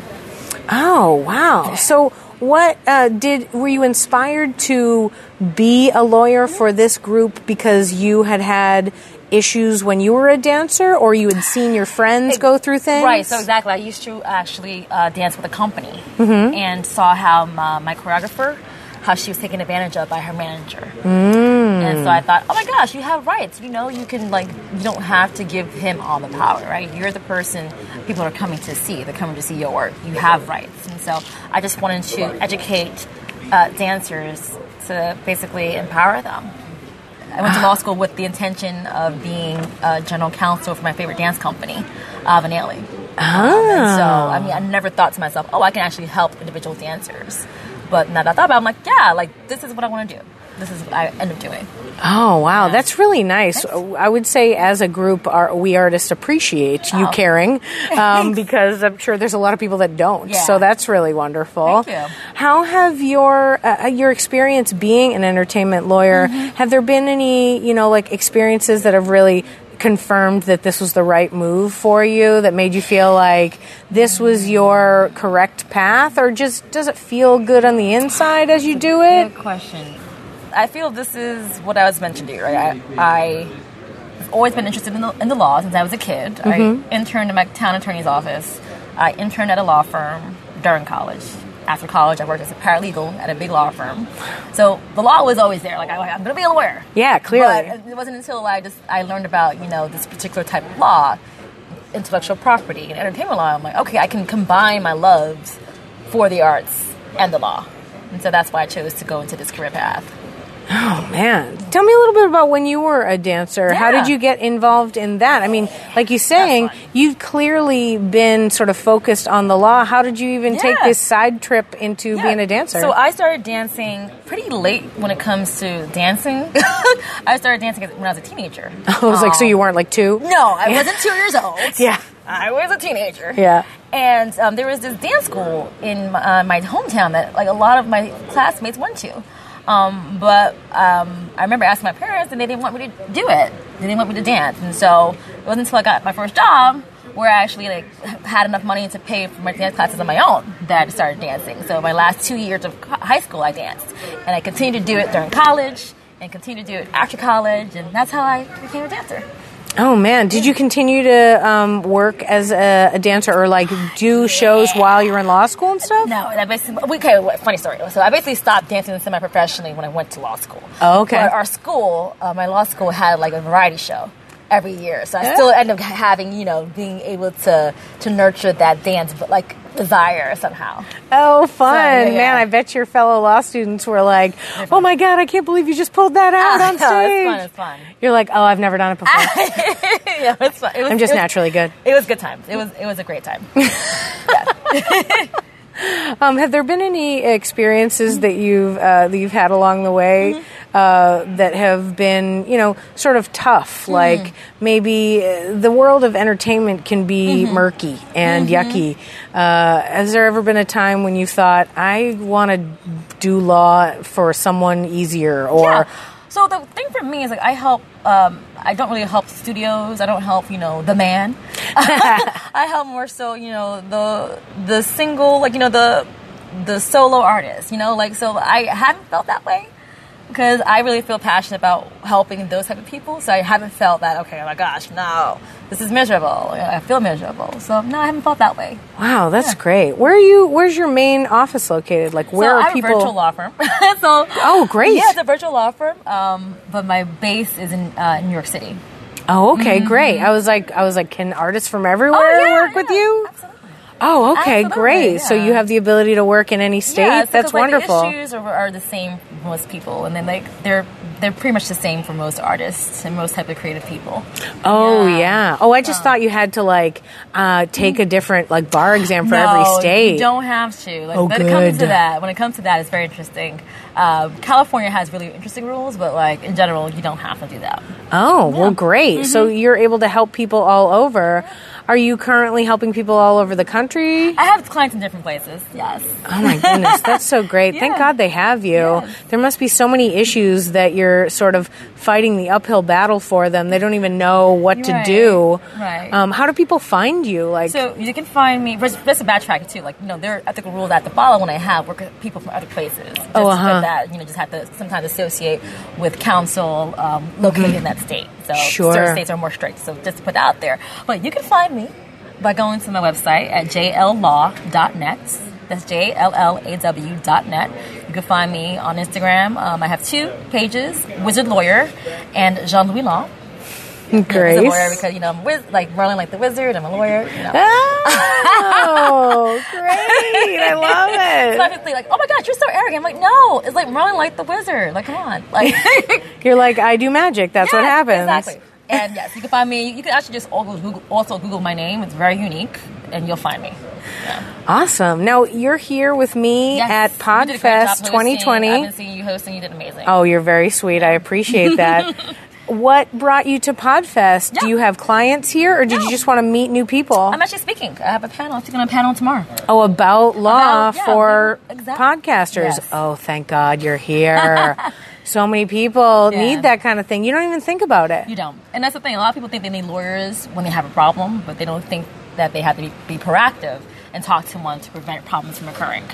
S4: Oh, wow. So what were you inspired to be a lawyer for this group because you had issues when you were a dancer, or you had seen your friends go through things?
S5: Right, so exactly. I used to actually dance with a company and saw how my choreographer, how she was taken advantage of by her manager. And so I thought, oh my gosh, you have rights. You know, you can, like, you don't have to give him all the power, right? You're the person people are coming to see. They're coming to see your work. You have rights. And so I just wanted to educate dancers to basically empower them. I went to law school with the intention of being general counsel for my favorite dance company, Vanelli. And so, I mean, I never thought to myself, oh, I can actually help individual dancers. But now that I thought about it, I'm like, yeah, like, this is what I want to do. This is what I end up doing.
S4: Oh, wow. That's really nice. Thanks. I would say as a group, we artists appreciate you caring because I'm sure there's a lot of people that don't. Yeah. So that's really wonderful.
S5: Thank you.
S4: How have your experience being an entertainment lawyer, have there been any, like experiences that have really confirmed that this was the right move for you, that made you feel like this was your correct path, or just does it feel good on the inside as you do it?
S5: Good question. I feel this is what I was meant to do, right? I've always been interested in the law since I was a kid. I interned in my town attorney's office. I interned at a law firm during college. After college, I worked as a paralegal at a big law firm. So the law was always there. Like, I'm going to be a lawyer.
S4: Yeah, clearly.
S5: But it wasn't until I learned about, this particular type of law, intellectual property and entertainment law. I'm like, okay, I can combine my loves for the arts and the law. And so that's why I chose to go into this career path.
S4: Oh, man. Tell me a little bit about when you were a dancer.
S5: Yeah.
S4: How did you get involved in that? I mean, like you're saying, you've clearly been sort of focused on the law. How did you even take this side trip into being a dancer?
S5: So I started dancing pretty late when it comes to dancing. I started dancing when I was a teenager.
S4: I was like, so you weren't like 2?
S5: No, I wasn't 2 years old.
S4: Yeah.
S5: I was a teenager.
S4: Yeah.
S5: And there was this dance school in my hometown that like a lot of my classmates went to. But I remember asking my parents, and they didn't want me to do it. They didn't want me to dance. And so it wasn't until I got my first job where I actually had enough money to pay for my dance classes on my own that I started dancing. So my last 2 years of high school, I danced. And I continued to do it during college and continued to do it after college. And that's how I became a dancer.
S4: Oh, man. Did you continue to work as a dancer or, do shows while you were in law school and stuff?
S5: No. Funny story. So I basically stopped dancing semi-professionally when I went to law school.
S4: Oh, okay.
S5: But our school, my law school, had, a variety show every year. So I still end up having, being able to nurture that dance, but, desire somehow.
S4: Oh, fun. So, man, I bet your fellow law students were like, oh my God, I can't believe you just pulled that out on stage.
S5: It's fun.
S4: You're like, oh, I've never done it before.
S5: Yeah, it's fun.
S4: I'm just naturally good.
S5: It was good times. It was a great time.
S4: Have there been any experiences that you've had along the way that have been, sort of tough? Like maybe the world of entertainment can be murky and yucky. Has there ever been a time when you thought, I want to do law for someone easier? Or
S5: yeah. So the thing for me is I help. I don't really help studios. I don't help the man. I help more so the single the solo artist. So I haven't felt that way because I really feel passionate about helping those type of people. So I haven't felt that okay. Oh my gosh, no, this is miserable. I feel miserable. So no, I haven't felt that way.
S4: Wow, that's great. Where's your main office located? Where are people?
S5: I'm a virtual law firm.
S4: Oh, great.
S5: Yeah, it's a virtual law firm. But my base is in New York City.
S4: Oh, okay, great. I was like, can artists from everywhere work with you?
S5: Absolutely.
S4: Oh, okay,
S5: Absolutely,
S4: great.
S5: Yeah.
S4: So you have the ability to work in any state?
S5: Yeah,
S4: that's wonderful.
S5: The issues are the same for most people, and then they're pretty much the same for most artists and most type of creative people.
S4: Oh, yeah. Oh, I just thought you had to, like, take a different, like, bar exam for every state.
S5: You don't have to. Like,
S4: Oh,
S5: when
S4: good.
S5: it comes to that, it's very interesting. California has really interesting rules, but, like, in general, you don't have to do that.
S4: Oh, well, great. So you're able to help people all over. Are you currently helping people all over the country?
S5: I have clients in different places, yes.
S4: Oh, my goodness. That's so great. Thank God they have you.
S5: Yes.
S4: There must be so many issues that you're sort of fighting the uphill battle for them. They don't even know what to
S5: Right.
S4: do.
S5: Right.
S4: How do people find you? Like,
S5: So you can find me. Just a backtrack too. Like, there are ethical rules I have to follow when I have work with people from other places. Just that just have to sometimes associate with council located in that state. So
S4: Sure.
S5: certain states are more strict. So just to put that out there. But you can find me by going to my website at jllaw.net. That's JLLAW.net. You can find me on Instagram. I have 2 pages: Wizard Lawyer and Jean-Louis Law.
S4: Grace.
S5: I'm a lawyer because I'm like Merlin, like the wizard. I'm a lawyer.
S4: Oh, great. I love it.
S5: So I just like, oh my gosh, you're so arrogant. I'm like, no, it's like Merlin, like the wizard. Like, come on, like
S4: You're like, I do magic. That's what
S5: Yes,
S4: happens.
S5: Exactly. And yes, you can find me. You can actually just also Google my name. It's very unique, and you'll find me. Yeah.
S4: Awesome. Now, you're here with me
S5: Yes,
S4: at
S5: you did a great job
S4: PodFest
S5: hosting.
S4: 2020.
S5: I've been seeing you hosting. You did amazing.
S4: Oh, you're very sweet. I appreciate that. What brought you to PodFest?
S5: Yeah.
S4: Do you have clients here, or did you just want to meet new people?
S5: I'm actually speaking. I have a panel. I'm speaking on a panel tomorrow.
S4: Oh, about law for
S5: exactly.
S4: podcasters.
S5: Yes.
S4: Oh, thank God you're here. So many people
S5: Yeah.
S4: need that kind of thing. You don't even think about it.
S5: You don't. And that's the thing. A lot of people think they need lawyers when they have a problem, but they don't think that they have to be proactive and talk to one to prevent problems from occurring.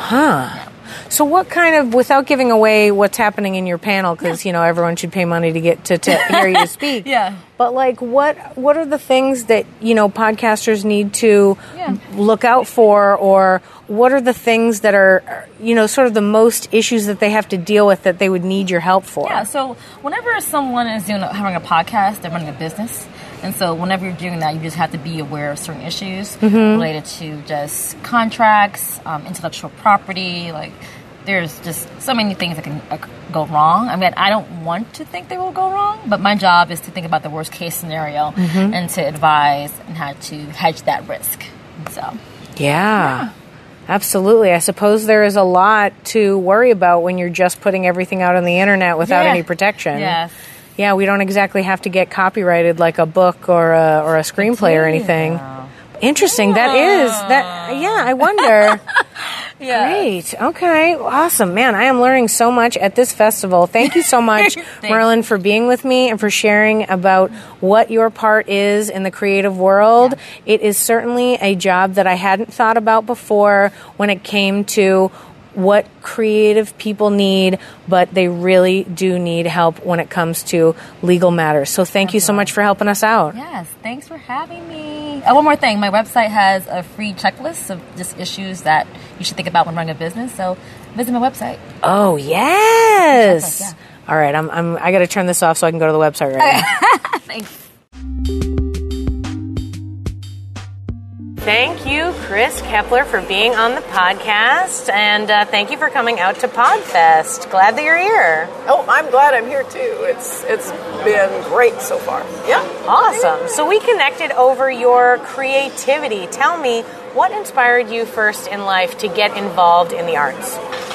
S4: So what kind of, without giving away what's happening in your panel, because, everyone should pay money to get to hear you speak.
S5: Yeah.
S4: But, like, what are the things that, podcasters need to look out for, or what are the things that are, sort of the most issues that they have to deal with that they would need your help for?
S5: Yeah, so whenever someone is having a podcast, they're running a business. And so whenever you're doing that, you just have to be aware of certain issues related to just contracts, intellectual property. Like, there's just so many things that can go wrong. I mean, I don't want to think they will go wrong, but my job is to think about the worst case scenario and to advise and how to hedge that risk. So,
S4: Yeah. Absolutely. I suppose there is a lot to worry about when you're just putting everything out on the internet without any protection.
S5: Yes.
S4: Yeah, we don't exactly have to get copyrighted like a book or a screenplay or anything. Interesting. That is that. Yeah, I wonder.
S5: Yeah.
S4: Great. Okay. Awesome. Man, I am learning so much at this festival. Thank you so much, Merlin, for being with me and for sharing about what your part is in the creative world. Yeah. It is certainly a job that I hadn't thought about before when it came to what creative people need, but they really do need help when it comes to legal matters. So thank you so much for helping us out.
S5: Yes, thanks for having me. One more thing, my website has a free checklist of just issues that you should think about when running a business. So visit my website.
S4: Oh yes.
S5: Checklist, yeah.
S4: All right, I got to turn this off so I can go to the website right now.
S5: Thanks.
S4: Thank you, Chris Kepler, for being on the podcast, and thank you for coming out to PodFest. Glad that you're here.
S6: Oh, I'm glad I'm here too. It's been great so far. Yeah.
S4: Awesome. So we connected over your creativity. Tell me, what inspired you first in life to get involved in the arts?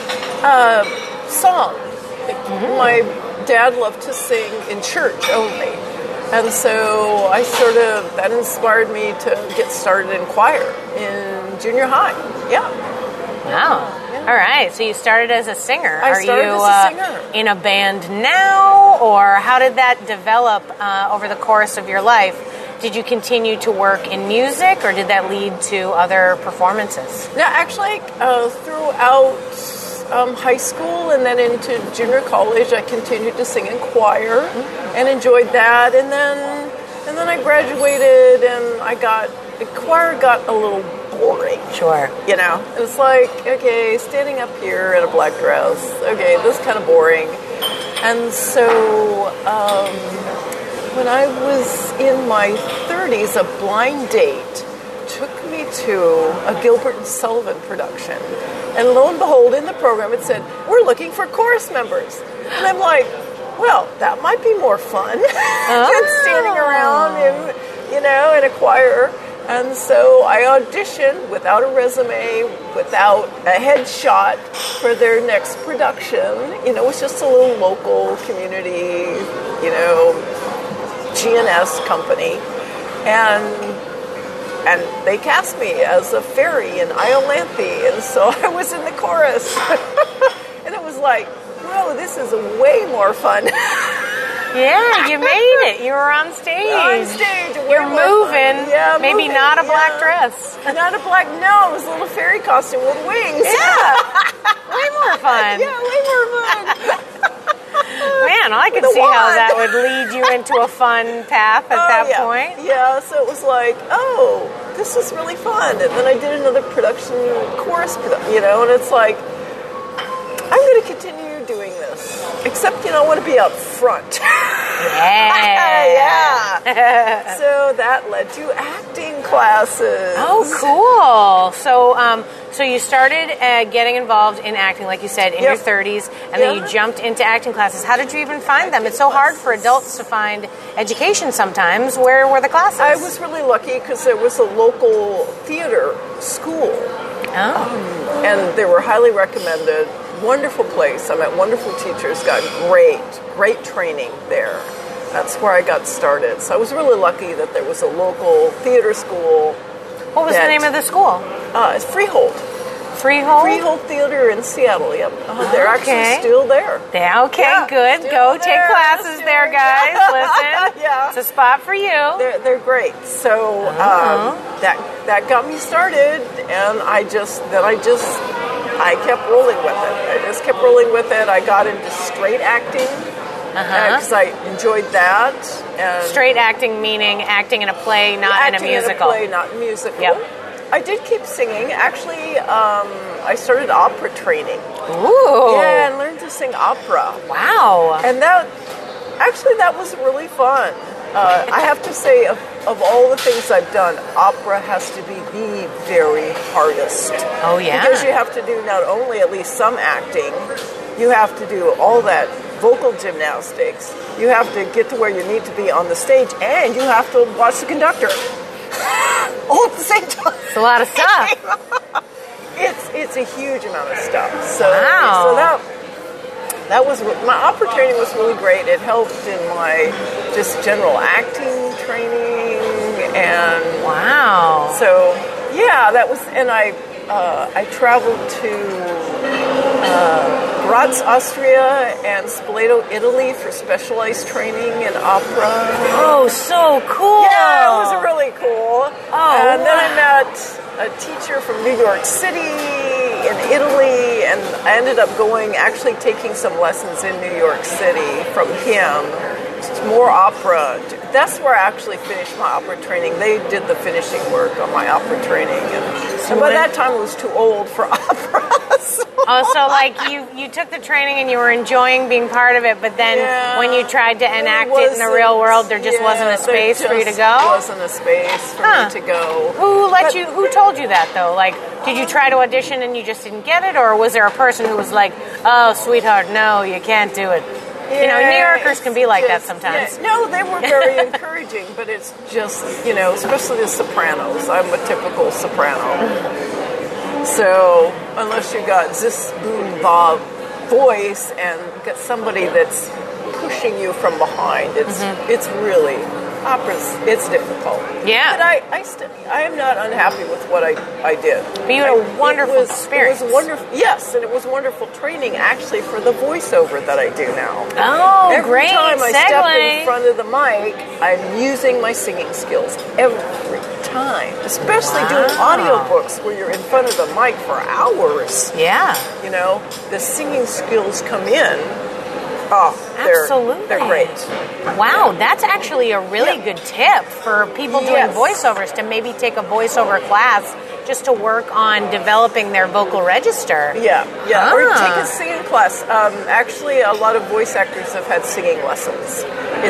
S6: Song. My dad loved to sing in church only. And so that inspired me to get started in choir in junior high. Yeah.
S4: Wow. Yeah. All right. So you started as a singer.
S6: I started as a singer.
S4: In a band now, or how did that develop over the course of your life? Did you continue to work in music, or did that lead to other performances?
S6: Yeah, actually, throughout high school and then into junior college, I continued to sing in choir and enjoyed that. And then I graduated, and choir got a little boring.
S4: Sure.
S6: It was like, okay, standing up here in a black dress. Okay, this is kind of boring. And so when I was in my 30s, a blind date took me to a Gilbert and Sullivan production. And lo and behold, in the program it said, we're looking for chorus members. And I'm like, well, that might be more fun than standing around in a choir. And so I auditioned without a resume, without a headshot for their next production. It was just a little local community, GNS company. And they cast me as a fairy in Iolanthe. And so I was in the chorus. And it was like, whoa, this is way more fun.
S4: Yeah, you made it. You were on stage.
S6: On stage.
S4: You're moving.
S6: Yeah,
S4: maybe
S6: moving,
S4: not a black dress.
S6: Not a black, no. It was a little fairy costume with wings.
S4: Yeah. Way more fun.
S6: Yeah, way more fun.
S4: Man, I could see how that would lead you into a fun path at that point.
S6: Yeah, so it was like, oh, this is really fun. And then I did another production, chorus, and it's like, I'm going to continue doing this. Except, I want to be up front.
S4: Yeah.
S6: Yeah. So that led to acting classes.
S4: Oh, cool. So you started getting involved in acting, like you said, in your 30s, and then you jumped into acting classes. How did you even find them? It's so hard for adults to find education sometimes. Where were the classes?
S6: I was really lucky because there was a local theater school.
S4: Oh.
S6: And they were highly recommended. Wonderful place. I met wonderful teachers, got great training there. That's where I got started. So I was really lucky that there was a local theater school.
S4: What was the name of the school?
S6: It's Freehold.
S4: Freehold?
S6: Freehold Theater in Seattle, yep. They're actually still there.
S4: Good. Go take classes there, guys. Listen.
S6: Yeah.
S4: It's a spot for you.
S6: They're great. So that got me started, and I kept rolling with it. I just kept rolling with it. I got into straight acting because I enjoyed that. And
S4: straight acting meaning acting in a play, not in a musical.
S6: In a play, not musical.
S4: Yep.
S6: I did keep singing. Actually, I started opera training.
S4: Ooh.
S6: Yeah, and learned to sing opera.
S4: Wow.
S6: And that was really fun. I have to say, of all the things I've done, opera has to be the very hardest.
S4: Oh, yeah?
S6: Because you have to do not only at least some acting, you have to do all that vocal gymnastics, you have to get to where you need to be on the stage, and you have to watch the conductor. All at the same time.
S4: It's a lot of stuff.
S6: It's a huge amount of stuff. So,
S4: wow.
S6: So that was, my opera training was really great. It helped in my just general acting training, and
S4: wow.
S6: So yeah, that was, and I traveled to Graz, Austria, and Spoleto, Italy for specialized training in opera.
S4: Oh, so cool!
S6: Yeah, it was really cool.
S4: Oh,
S6: and then I met a teacher from New York City in Italy, and I ended up actually taking some lessons in New York City from him. More opera. That's where I actually finished my opera training. They did the finishing work on my opera training, and by that time I was too old for opera.
S4: So like you took the training and you were enjoying being part of it, but then when you tried to enact it in the real world, there just wasn't a space for you to go?
S6: There wasn't a space for me to go.
S4: Who told you that, though? Like, did you try to audition and you just didn't get it, or was there a person who was like, oh, sweetheart, no, you can't do it?
S6: Yeah,
S4: New Yorkers can be like that sometimes.
S6: Yeah. No, they were very encouraging, but it's just, especially the sopranos. I'm a typical soprano. So, unless you got this boom bob voice and got somebody that's pushing you from behind, it's really, it's difficult.
S4: Yeah.
S6: But I am not unhappy with what I did.
S4: But you had a wonderful experience.
S6: It was wonderful, yes, and it was wonderful training actually for the voiceover that I do now.
S4: Oh, great.
S6: Every time I step
S4: segue.
S6: in front of the mic, I'm using my singing skills every time, especially doing audiobooks where you're in front of the mic for hours.
S4: Yeah.
S6: The singing skills come in. Oh,
S4: absolutely.
S6: They're great.
S4: Wow, that's actually a really good tip for people doing voiceovers, to maybe take a voiceover class just to work on developing their vocal register.
S6: Yeah. Or take a singing class. Actually, a lot of voice actors have had singing lessons.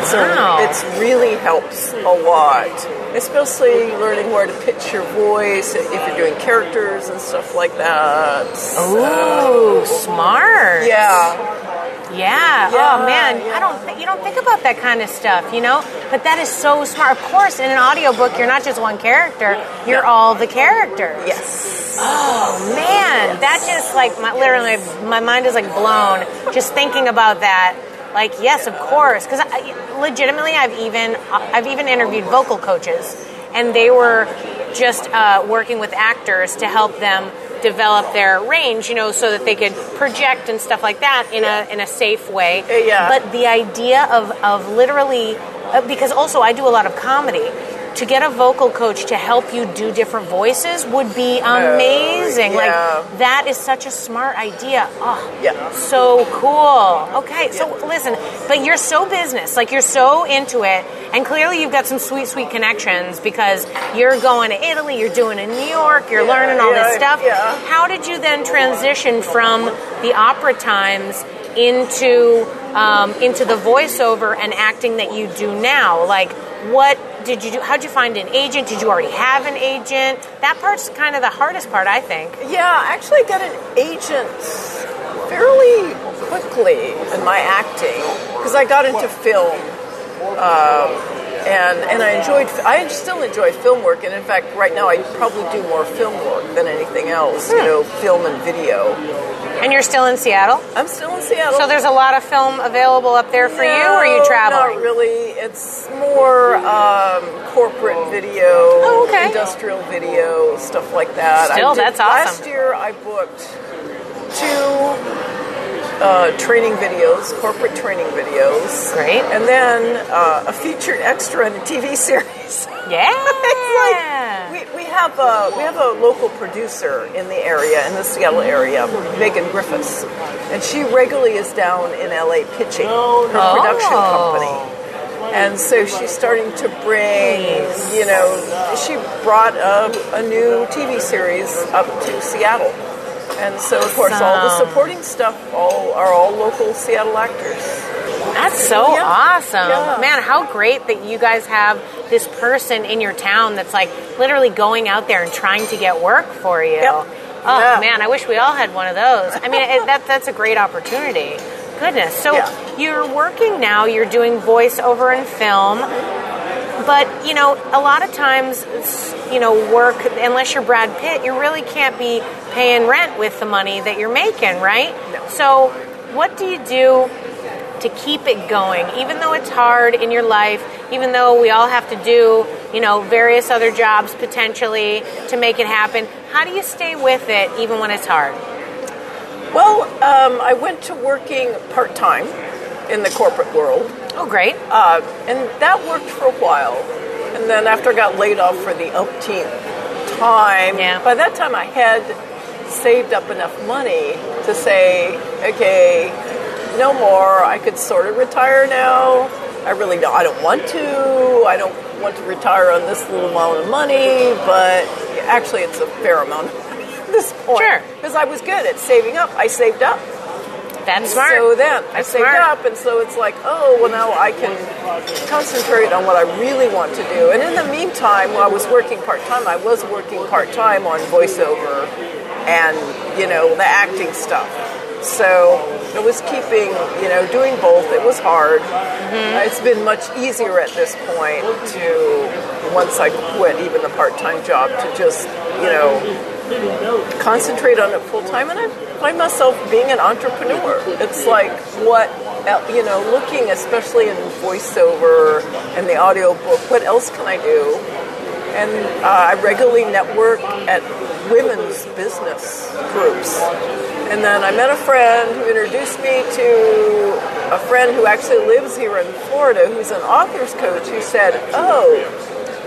S6: It really helps a lot, especially learning where to pitch your voice if you're doing characters and stuff like that.
S4: Oh, smart.
S6: Yeah.
S4: Yeah. Oh man, you don't think about that kind of stuff, you know? But that is so smart. Of course, in an audiobook, you're not just one character, you're all the characters.
S6: Yes.
S4: Oh man, that just like literally my mind is like blown just thinking about that. Like, yes, of course, because legitimately I've even interviewed vocal coaches, and they were just working with actors to help them develop their range, you know, so that they could project and stuff like that in a safe way.
S6: Yeah.
S4: But the idea of literally, because also I do a lot of comedy, to get a vocal coach to help you do different voices would be amazing. Like, that is such a smart idea. Oh, so cool. Okay, so listen, but you're so business, like you're so into it, and clearly you've got some sweet, sweet connections because you're going to Italy, you're doing in New York, you're learning all this stuff.
S6: Yeah.
S4: How did you then transition from the opera times into the voiceover and acting that you do now? Like, what did you do? How'd you find an agent? Did you already have an agent? That part's kind of the hardest part, I think.
S6: Yeah, I actually got an agent fairly quickly in my acting because I got into film, and I still enjoy film work. And in fact, right now I probably do more film work than anything else. You know, film and video.
S4: And you're still in Seattle?
S6: I'm still in Seattle.
S4: So there's a lot of film available up there for you, or are you traveling?
S6: Not really. It's more corporate video, industrial video, stuff like that.
S4: Still, that's awesome.
S6: Last year I booked 2 training videos, corporate training videos.
S4: Great.
S6: And then a featured extra in a TV series.
S4: Yeah.
S6: It's like we have a local producer in the area, in the Seattle area, Megan Griffiths, and she regularly is down in LA pitching her production company. And so she's starting to bring, you know, she brought a new TV series up to Seattle. And so, of course, all the supporting stuff are all local Seattle actors.
S4: That's so awesome. Yeah. Man, how great that you guys have this person in your town that's like literally going out there and trying to get work for you.
S6: Yep.
S4: Oh, man, I wish we all had one of those. I mean, that's a great opportunity. Goodness. So you're working now, you're doing voiceover and film. But, you know, a lot of times, you know, work, unless you're Brad Pitt, you really can't be paying rent with the money that you're making, right?
S6: No.
S4: So what do you do to keep it going? Even though it's hard in your life, even though we all have to do, you know, various other jobs potentially to make it happen, how do you stay with it even when it's hard?
S6: Well, I went to working part-time in the corporate world.
S4: Oh, great.
S6: And that worked for a while. And then after I got laid off for the umpteenth time, by that time I had saved up enough money to say, okay, no more. I could sort of retire now. I don't want to. I don't want to retire on this little amount of money, but actually it's a fair amount at this point.
S4: Sure.
S6: Because I was good at saving up. I saved up.
S4: That's smart.
S6: So then I saved up, and so it's like, oh, well, now I can concentrate on what I really want to do. And in the meantime, while I was working part-time, I was working part-time on voiceover and, you know, the acting stuff. So I was keeping, you know, doing both. It was hard. It's been much easier at this point to, once I quit even the part-time job, to just, you know, concentrate on it full-time. And I find myself being an entrepreneur. It's like what, you know, looking especially in voiceover and the audiobook, what else can I do? And I regularly network at women's business groups. And then I met a friend who introduced me to a friend who actually lives here in Florida, who's an author's coach, who said, oh,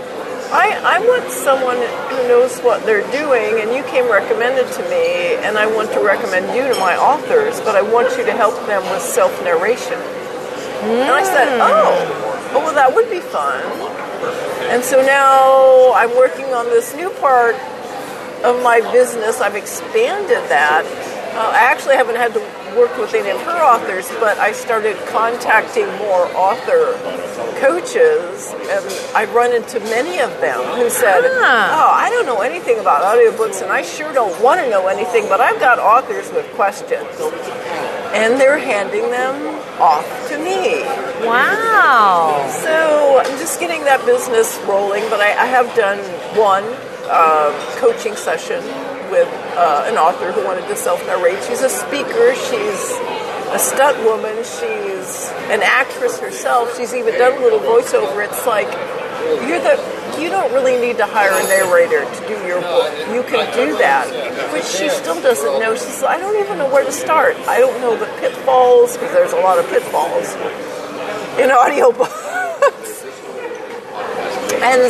S6: I want someone who knows what they're doing, and you came recommended to me, and I want to recommend you to my authors, but I want you to help them with self-narration. And I said, oh, well, that would be fun. And so now I'm working on this new part of my business. I've expanded that. I actually haven't had to work with any of her authors, but I started contacting more author coaches, and I've run into many of them who said, oh, I don't know anything about audiobooks, and I sure don't want to know anything, but I've got authors with questions. and they're handing them off to me.
S4: Wow.
S6: So I'm just getting that business rolling, but I have done one coaching session with an author who wanted to self-narrate. She's a speaker, she's a stunt woman, she's an actress herself, she's even done a little voiceover. It's like, you don't really need to hire a narrator to do your book. You can do that. But she still doesn't know. She says, I don't even know where to start. I don't know the pitfalls, because there's a lot of pitfalls in audiobooks. And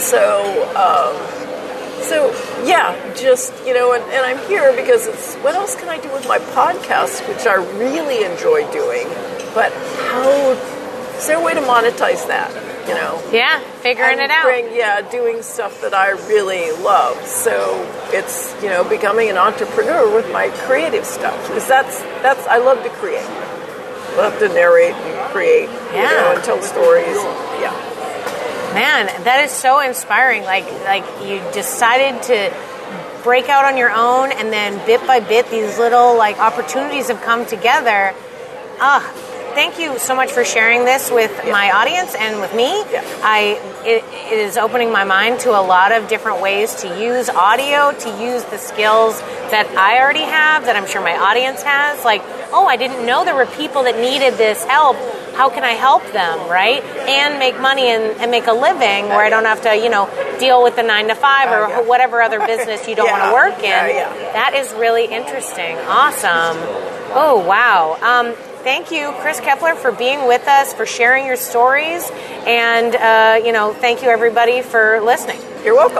S6: so yeah, just, and I'm here because it's, what else can I do with my podcast, which I really enjoy doing, but is there a way to monetize that,
S4: Yeah, figuring it out.
S6: Doing stuff that I really love. So it's, becoming an entrepreneur with my creative stuff. Because that's I love to create. Love to narrate and create, and tell stories. Yeah.
S4: Man, that is so inspiring. Like you decided to break out on your own, and then bit by bit, these little opportunities have come together. Thank you so much for sharing this with my audience and with me. Yeah. It is opening my mind to a lot of different ways to use audio, to use the skills that I already have, that I'm sure my audience has. I didn't know there were people that needed this help. How can I help them, right? And make money and make a living where I don't have to, deal with the 9 to 5 or whatever other business you don't want to work in. That is really interesting. Awesome. Oh, wow. Thank you, Chris Kepler, for being with us, for sharing your stories, and, thank you, everybody, for listening.
S6: You're welcome.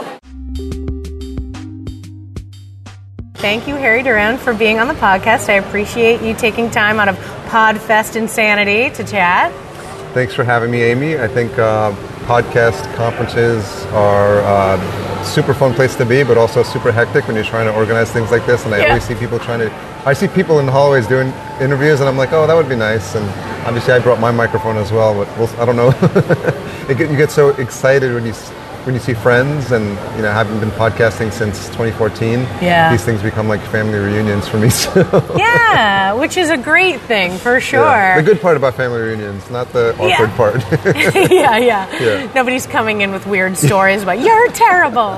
S4: Thank you, Harry Duran, for being on the podcast. I appreciate you taking time out of PodFest insanity to chat.
S7: Thanks for having me, Amy. I think podcast conferences are a super fun place to be, but also super hectic when you're trying to organize things like this. And I always see people I see people in the hallways doing interviews, and I'm like, oh, that would be nice. And obviously I brought my microphone as well, but I don't know. You get so excited when you see friends, and having been podcasting since 2014, these things become like family reunions for me. So.
S4: Yeah, which is a great thing for sure.
S7: Yeah. The good part about family reunions, not the awkward part.
S4: Yeah. Nobody's coming in with weird stories about you're terrible.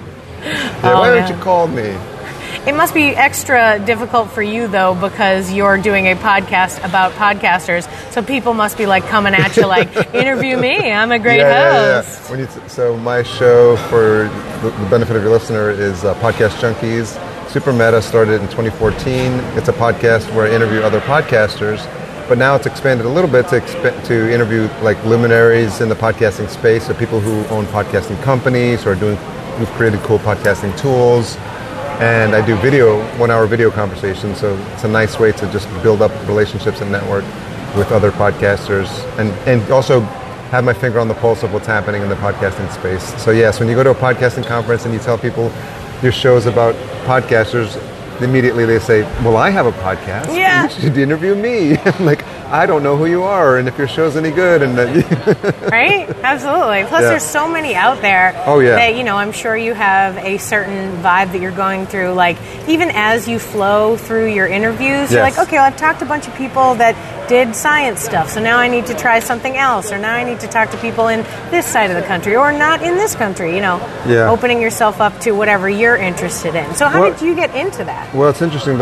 S7: Why don't you call me?
S4: It must be extra difficult for you, though, because you're doing a podcast about podcasters. So people must be coming at you interview me. I'm a great host.
S7: Yeah. So my show, for the benefit of your listener, is Podcast Junkies. Super Meta started in 2014. It's a podcast where I interview other podcasters. But now it's expanded a little bit to interview luminaries in the podcasting space, so people who own podcasting companies or who've created cool podcasting tools. And I do 1-hour video conversations, so it's a nice way to just build up relationships and network with other podcasters, and also have my finger on the pulse of what's happening in the podcasting space. So yes, when you go to a podcasting conference and you tell people your show's about podcasters, immediately they say, well, I have a podcast.
S4: Yeah.
S7: You should interview me. I'm I don't know who you are, and if your show's any good. And
S4: Right? Absolutely. Plus, there's so many out there that, I'm sure you have a certain vibe that you're going through. Even as you flow through your interviews, you're okay, well, I've talked to a bunch of people that did science stuff, so now I need to try something else, or now I need to talk to people in this side of the country, or not in this country, opening yourself up to whatever you're interested in. So how did you get into that?
S7: Well, it's interesting.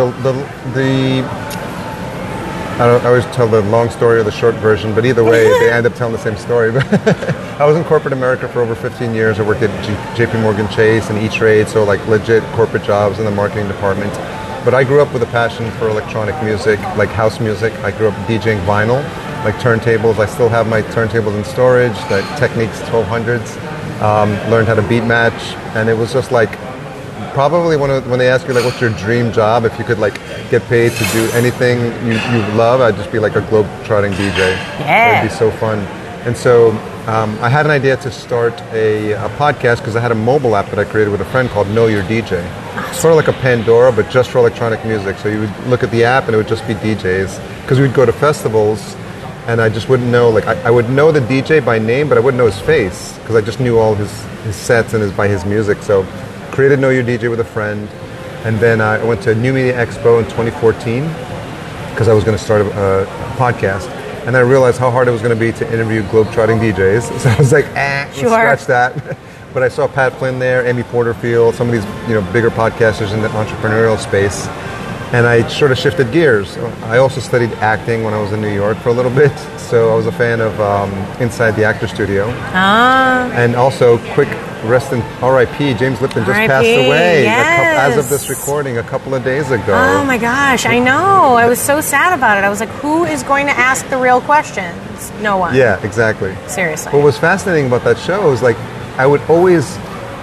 S7: I always tell the long story or the short version, but either way, they end up telling the same story. I was in corporate America for over 15 years. I worked at JP Morgan Chase and E-Trade, so legit corporate jobs in the marketing department. But I grew up with a passion for electronic music, house music. I grew up DJing vinyl, turntables. I still have my turntables in storage, the Technics 1200s. Learned how to beat match, and it was just probably when they ask you what's your dream job, if you could get paid to do anything you love, I'd just be a globe-trotting DJ.
S4: Yeah.
S7: It'd be so fun. And so I had an idea to start a podcast because I had a mobile app that I created with a friend called Know Your DJ. Sort of like a Pandora, but just for electronic music. So you would look at the app and it would just be DJs. Because we'd go to festivals and I just wouldn't know, I would know the DJ by name, but I wouldn't know his face because I just knew all his sets and by his music. So created Know Your DJ with a friend, and then I went to New Media Expo in 2014, because I was going to start a podcast. And I realized how hard it was going to be to interview globetrotting DJs. So I was like, let's scratch that. But I saw Pat Flynn there, Amy Porterfield, some of these bigger podcasters in the entrepreneurial space. And I sort of shifted gears. I also studied acting when I was in New York for a little bit. So I was a fan of Inside the Actor Studio. And also, quick rest in R.I.P. James Lipton just passed away as of this recording a couple of days ago.
S4: Oh my gosh, I know. I was so sad about it. I was like, who is going to ask the real questions? No one.
S7: Yeah, exactly.
S4: Seriously.
S7: What was fascinating about that show is like, I would always...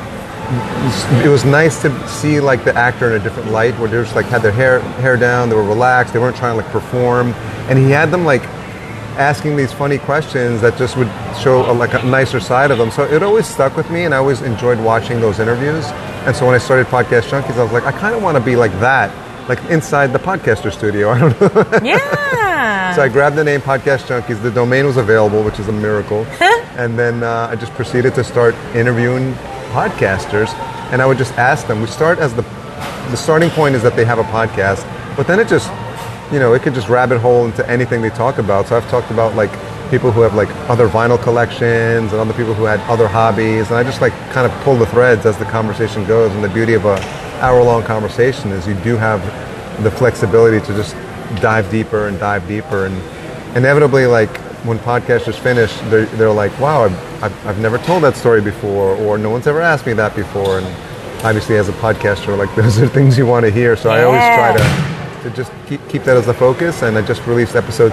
S7: It was nice to see like the actor in a different light, where they just like had their hair down, they were relaxed, they weren't trying to like perform, and he had them like asking these funny questions that just would show a nicer side of them. So it always stuck with me, and I always enjoyed watching those interviews. And so when I started Podcast Junkies, I was like, I kind of want to be like that, like inside the podcaster studio. I don't know.
S4: Yeah.
S7: So I grabbed the name Podcast Junkies. The domain was available, which is a miracle. And then I just proceeded to start interviewing podcasters, and I would just ask them. We start as the starting point is that they have a podcast, but then it just, it could just rabbit hole into anything they talk about. So I've talked about like people who have like other vinyl collections and other people who had other hobbies, and I just like kind of pull the threads as the conversation goes. And the beauty of a hour-long conversation is you do have the flexibility to just dive deeper, and inevitably, like when podcasters finish, they're like, wow, I've never told that story before, or no one's ever asked me that before. And obviously as a podcaster, like those are things you want to hear. So I always try to just keep that as the focus. And I just released episode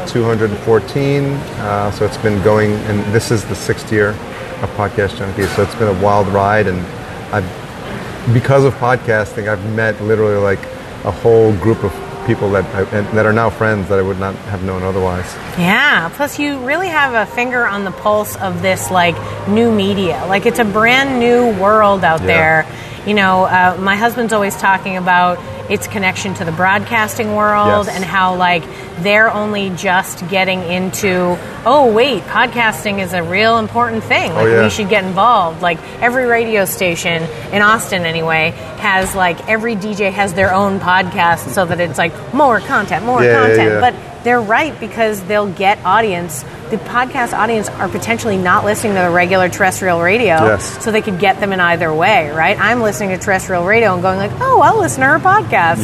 S7: 214. So it's been going, and this is the 6th year of Podcast Junkies. So it's been a wild ride. And because of podcasting, I've met literally like a whole group of people that are now friends that I would not have known otherwise.
S4: Yeah, plus you really have a finger on the pulse of this like new media. Like it's a brand new world out there. My husband's always talking about its connection to the broadcasting world and how like they're only just getting into, podcasting is a real important thing. Like we should get involved. Like every radio station in Austin anyway has like every DJ has their own podcast so that it's like more content. But they're right, because they'll get audience. The podcast audience are potentially not listening to the regular terrestrial radio, so they could get them in either way, right? I'm listening to terrestrial radio and going like, I'll listen to her podcast.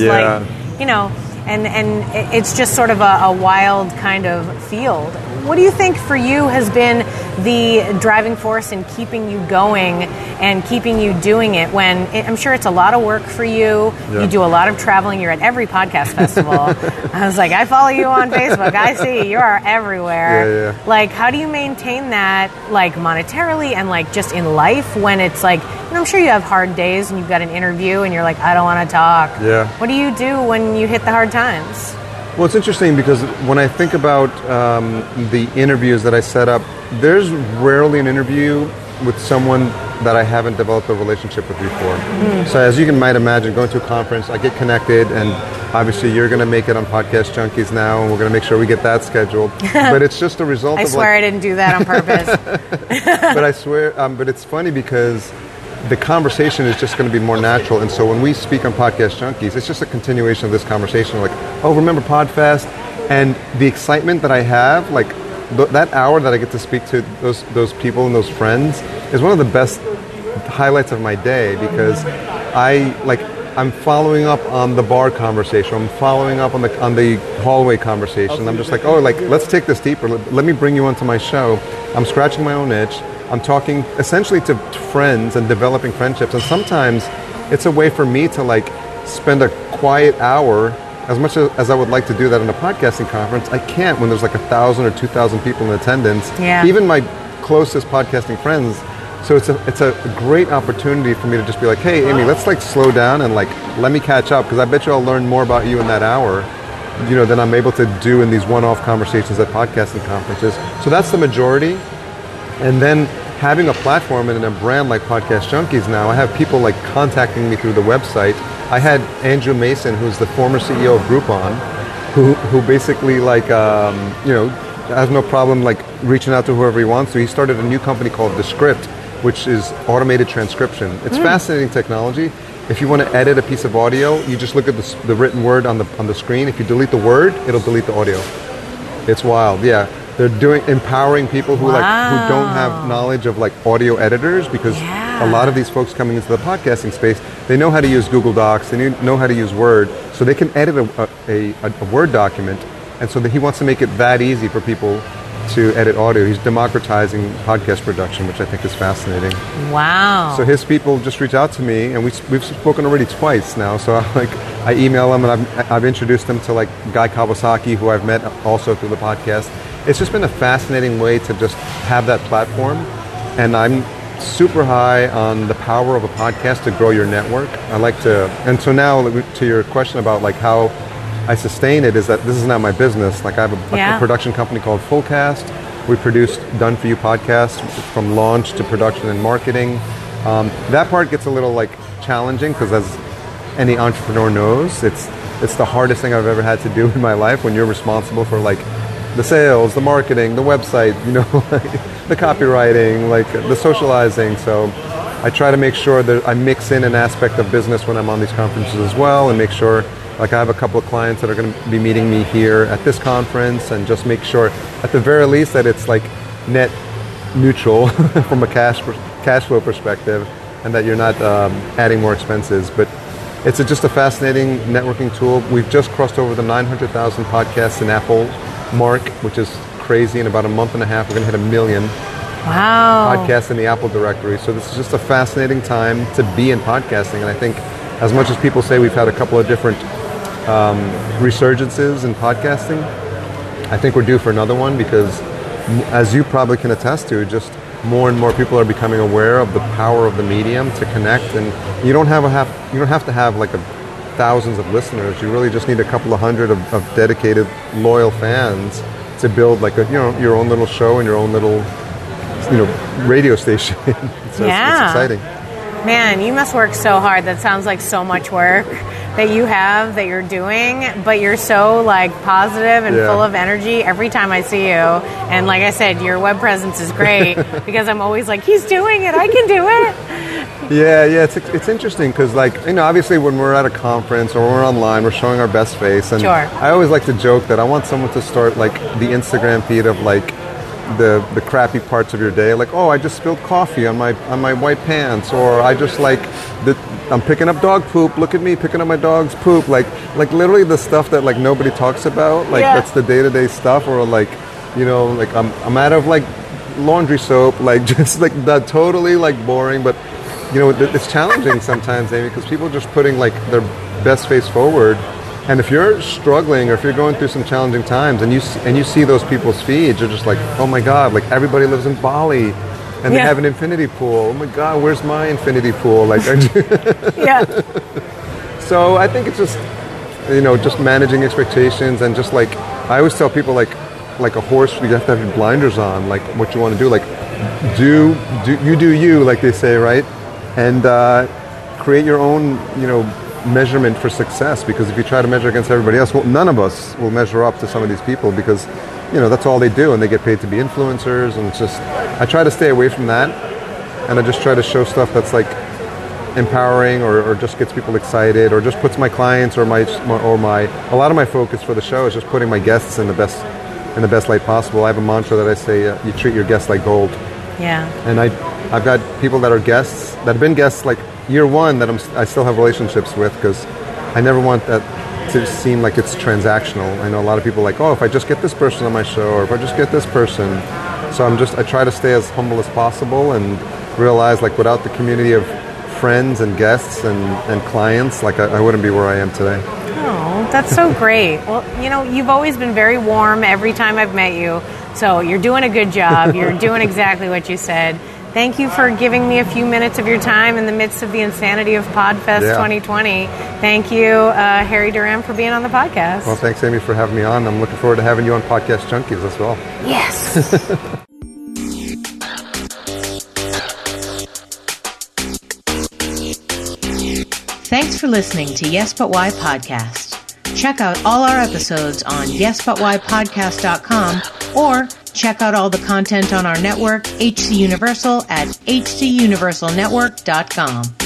S4: And it's just sort of a wild kind of field. What do you think for you has been the driving force in keeping you going and keeping you doing it when I'm sure it's a lot of work for you. You do a lot of traveling. You're at every podcast festival. I was like, I follow you on Facebook. I see you are everywhere. Like, how do you maintain that, like, monetarily and, like, just in life when it's like, I'm sure you have hard days and you've got an interview and you're like, I don't want to talk. What do you do when you hit the hard times?
S7: Well, it's interesting because when I think about the interviews that I set up, there's rarely an interview with someone that I haven't developed a relationship with before. So as you might imagine, going to a conference, I get connected, and obviously you're going to make it on Podcast Junkies now, and we're going to make sure we get that scheduled. But it's just a result of...
S4: I swear I didn't do that on purpose.
S7: But I swear, but it's funny because the conversation is just going to be more natural. And so when we speak on Podcast Junkies, it's just a continuation of this conversation. Like, remember PodFest? And the excitement that I have, like that hour that I get to speak to those people and those friends is one of the best highlights of my day, because I'm following up on the bar conversation. I'm following up on the hallway conversation. I'm just like, let's take this deeper. Let me bring you onto my show. I'm scratching my own itch. I'm talking essentially to friends and developing friendships. And sometimes it's a way for me to like spend a quiet hour. As much as I would like to do that in a podcasting conference, I can't when there's like 1,000 or 2,000 people in attendance. Even my closest podcasting friends. So it's a great opportunity for me to just be like, hey, Amy, let's like slow down and like let me catch up, because I bet you I'll learn more about you in that hour, than I'm able to do in these one-off conversations at podcasting conferences. So that's the majority. And then having a platform and a brand like Podcast Junkies now, I have people like contacting me through the website. I had Andrew Mason, who's the former CEO of Groupon, who basically like, has no problem like reaching out to whoever he wants to. He started a new company called Descript, which is automated transcription. It's fascinating technology. if you want to edit a piece of audio, you just look at the written word on the screen. If you delete the word, it'll delete the audio. It's wild, yeah. They're empowering people who who don't have knowledge of like audio editors, because a lot of these folks coming into the podcasting space, they know how to use Google Docs, they know how to use Word, so they can edit a Word document, and so he wants to make it that easy for people to edit audio. He's democratizing podcast production, which I think is fascinating.
S4: Wow.
S7: So his people just reach out to me, and we've spoken already twice now. So I email them, and I've introduced them to like Guy Kawasaki, who I've met also through the podcast. It's just been a fascinating way to just have that platform, and I'm super high on the power of a podcast to grow your network. I like to, and so now to your question about like how I sustain it, is that this is not my business. Like I have a production company called Fullcast. We produce Done For You podcasts from launch to production and marketing. That part gets a little like challenging, because as any entrepreneur knows, it's the hardest thing I've ever had to do in my life, when you're responsible for like the sales, the marketing, the website, the copywriting, like the socializing. So I try to make sure that I mix in an aspect of business when I'm on these conferences as well, and make sure, like I have a couple of clients that are going to be meeting me here at this conference, and just make sure at the very least that it's like net neutral from a cash flow perspective, and that you're not adding more expenses. But it's just a fascinating networking tool. We've just crossed over the 900,000 podcasts in Apple mark, which is crazy. In about a month and a half, we're going to hit 1 million podcasts in the Apple directory. So this is just a fascinating time to be in podcasting. And I think as much as people say we've had a couple of different resurgences in podcasting, I think we're due for another one, because as you probably can attest to, just more and more people are becoming aware of the power of the medium to connect. And you don't have to have like thousands of listeners. You really just need a couple of hundred of dedicated, loyal fans to build like your own little show and your own little radio station. So it's exciting.
S4: Man, you must work so hard. That sounds like so much work that you're doing, but you're so like positive and full of energy every time I see you. And like I said, your web presence is great, because I'm always like, he's doing it, I can do it.
S7: Yeah, it's interesting, because like, obviously when we're at a conference or when we're online, we're showing our best face, and I always like to joke that I want someone to start like the Instagram feed of like the crappy parts of your day, like, oh, I just spilled coffee on my white pants, or I just I'm picking up dog poop, look at me picking up my dog's poop, like literally the stuff that like nobody talks about, like that's the day-to-day stuff, or like like I'm out of like laundry soap, like just like that, totally like boring, but it's challenging sometimes, Amy, because people are just putting like their best face forward. And if you're struggling, or if you're going through some challenging times, and you see those people's feeds, you're just like, oh my God, like everybody lives in Bali, and they have an infinity pool. Oh my God, where's my infinity pool? Like, So I think it's just, just managing expectations, and just like I always tell people, like a horse, you have to have your blinders on, like what you want to do, like do you, like they say, right? And create your own, measurement for success, because if you try to measure against everybody else, well, none of us will measure up to some of these people, because that's all they do, and they get paid to be influencers. And it's just, I try to stay away from that, and I just try to show stuff that's like empowering, or just gets people excited, or just puts my clients or my a lot of my focus for the show is just putting my guests in the best light possible. I have a mantra that I say, you treat your guests like gold. And I've got people that are guests, that have been guests like year one, that I still have relationships with, because I never want that to seem like it's transactional. I know a lot of people like, oh, if I just get this person on my show, or if I just get this person. So I try to stay as humble as possible, and realize like without the community of friends and guests and clients, like I wouldn't be where I am today.
S4: Oh, that's so great. Well, you've always been very warm every time I've met you. So you're doing a good job. You're doing exactly what you said. Thank you for giving me a few minutes of your time in the midst of the insanity of PodFest 2020. Thank you, Harry Duran, for being on the podcast.
S7: Well, thanks, Amy, for having me on. I'm looking forward to having you on Podcast Junkies as well.
S4: Yes.
S1: Thanks for listening to Yes But Why Podcast. Check out all our episodes on yesbutwhypodcast.com, or check out all the content on our network, HC Universal, at hcuniversalnetwork.com.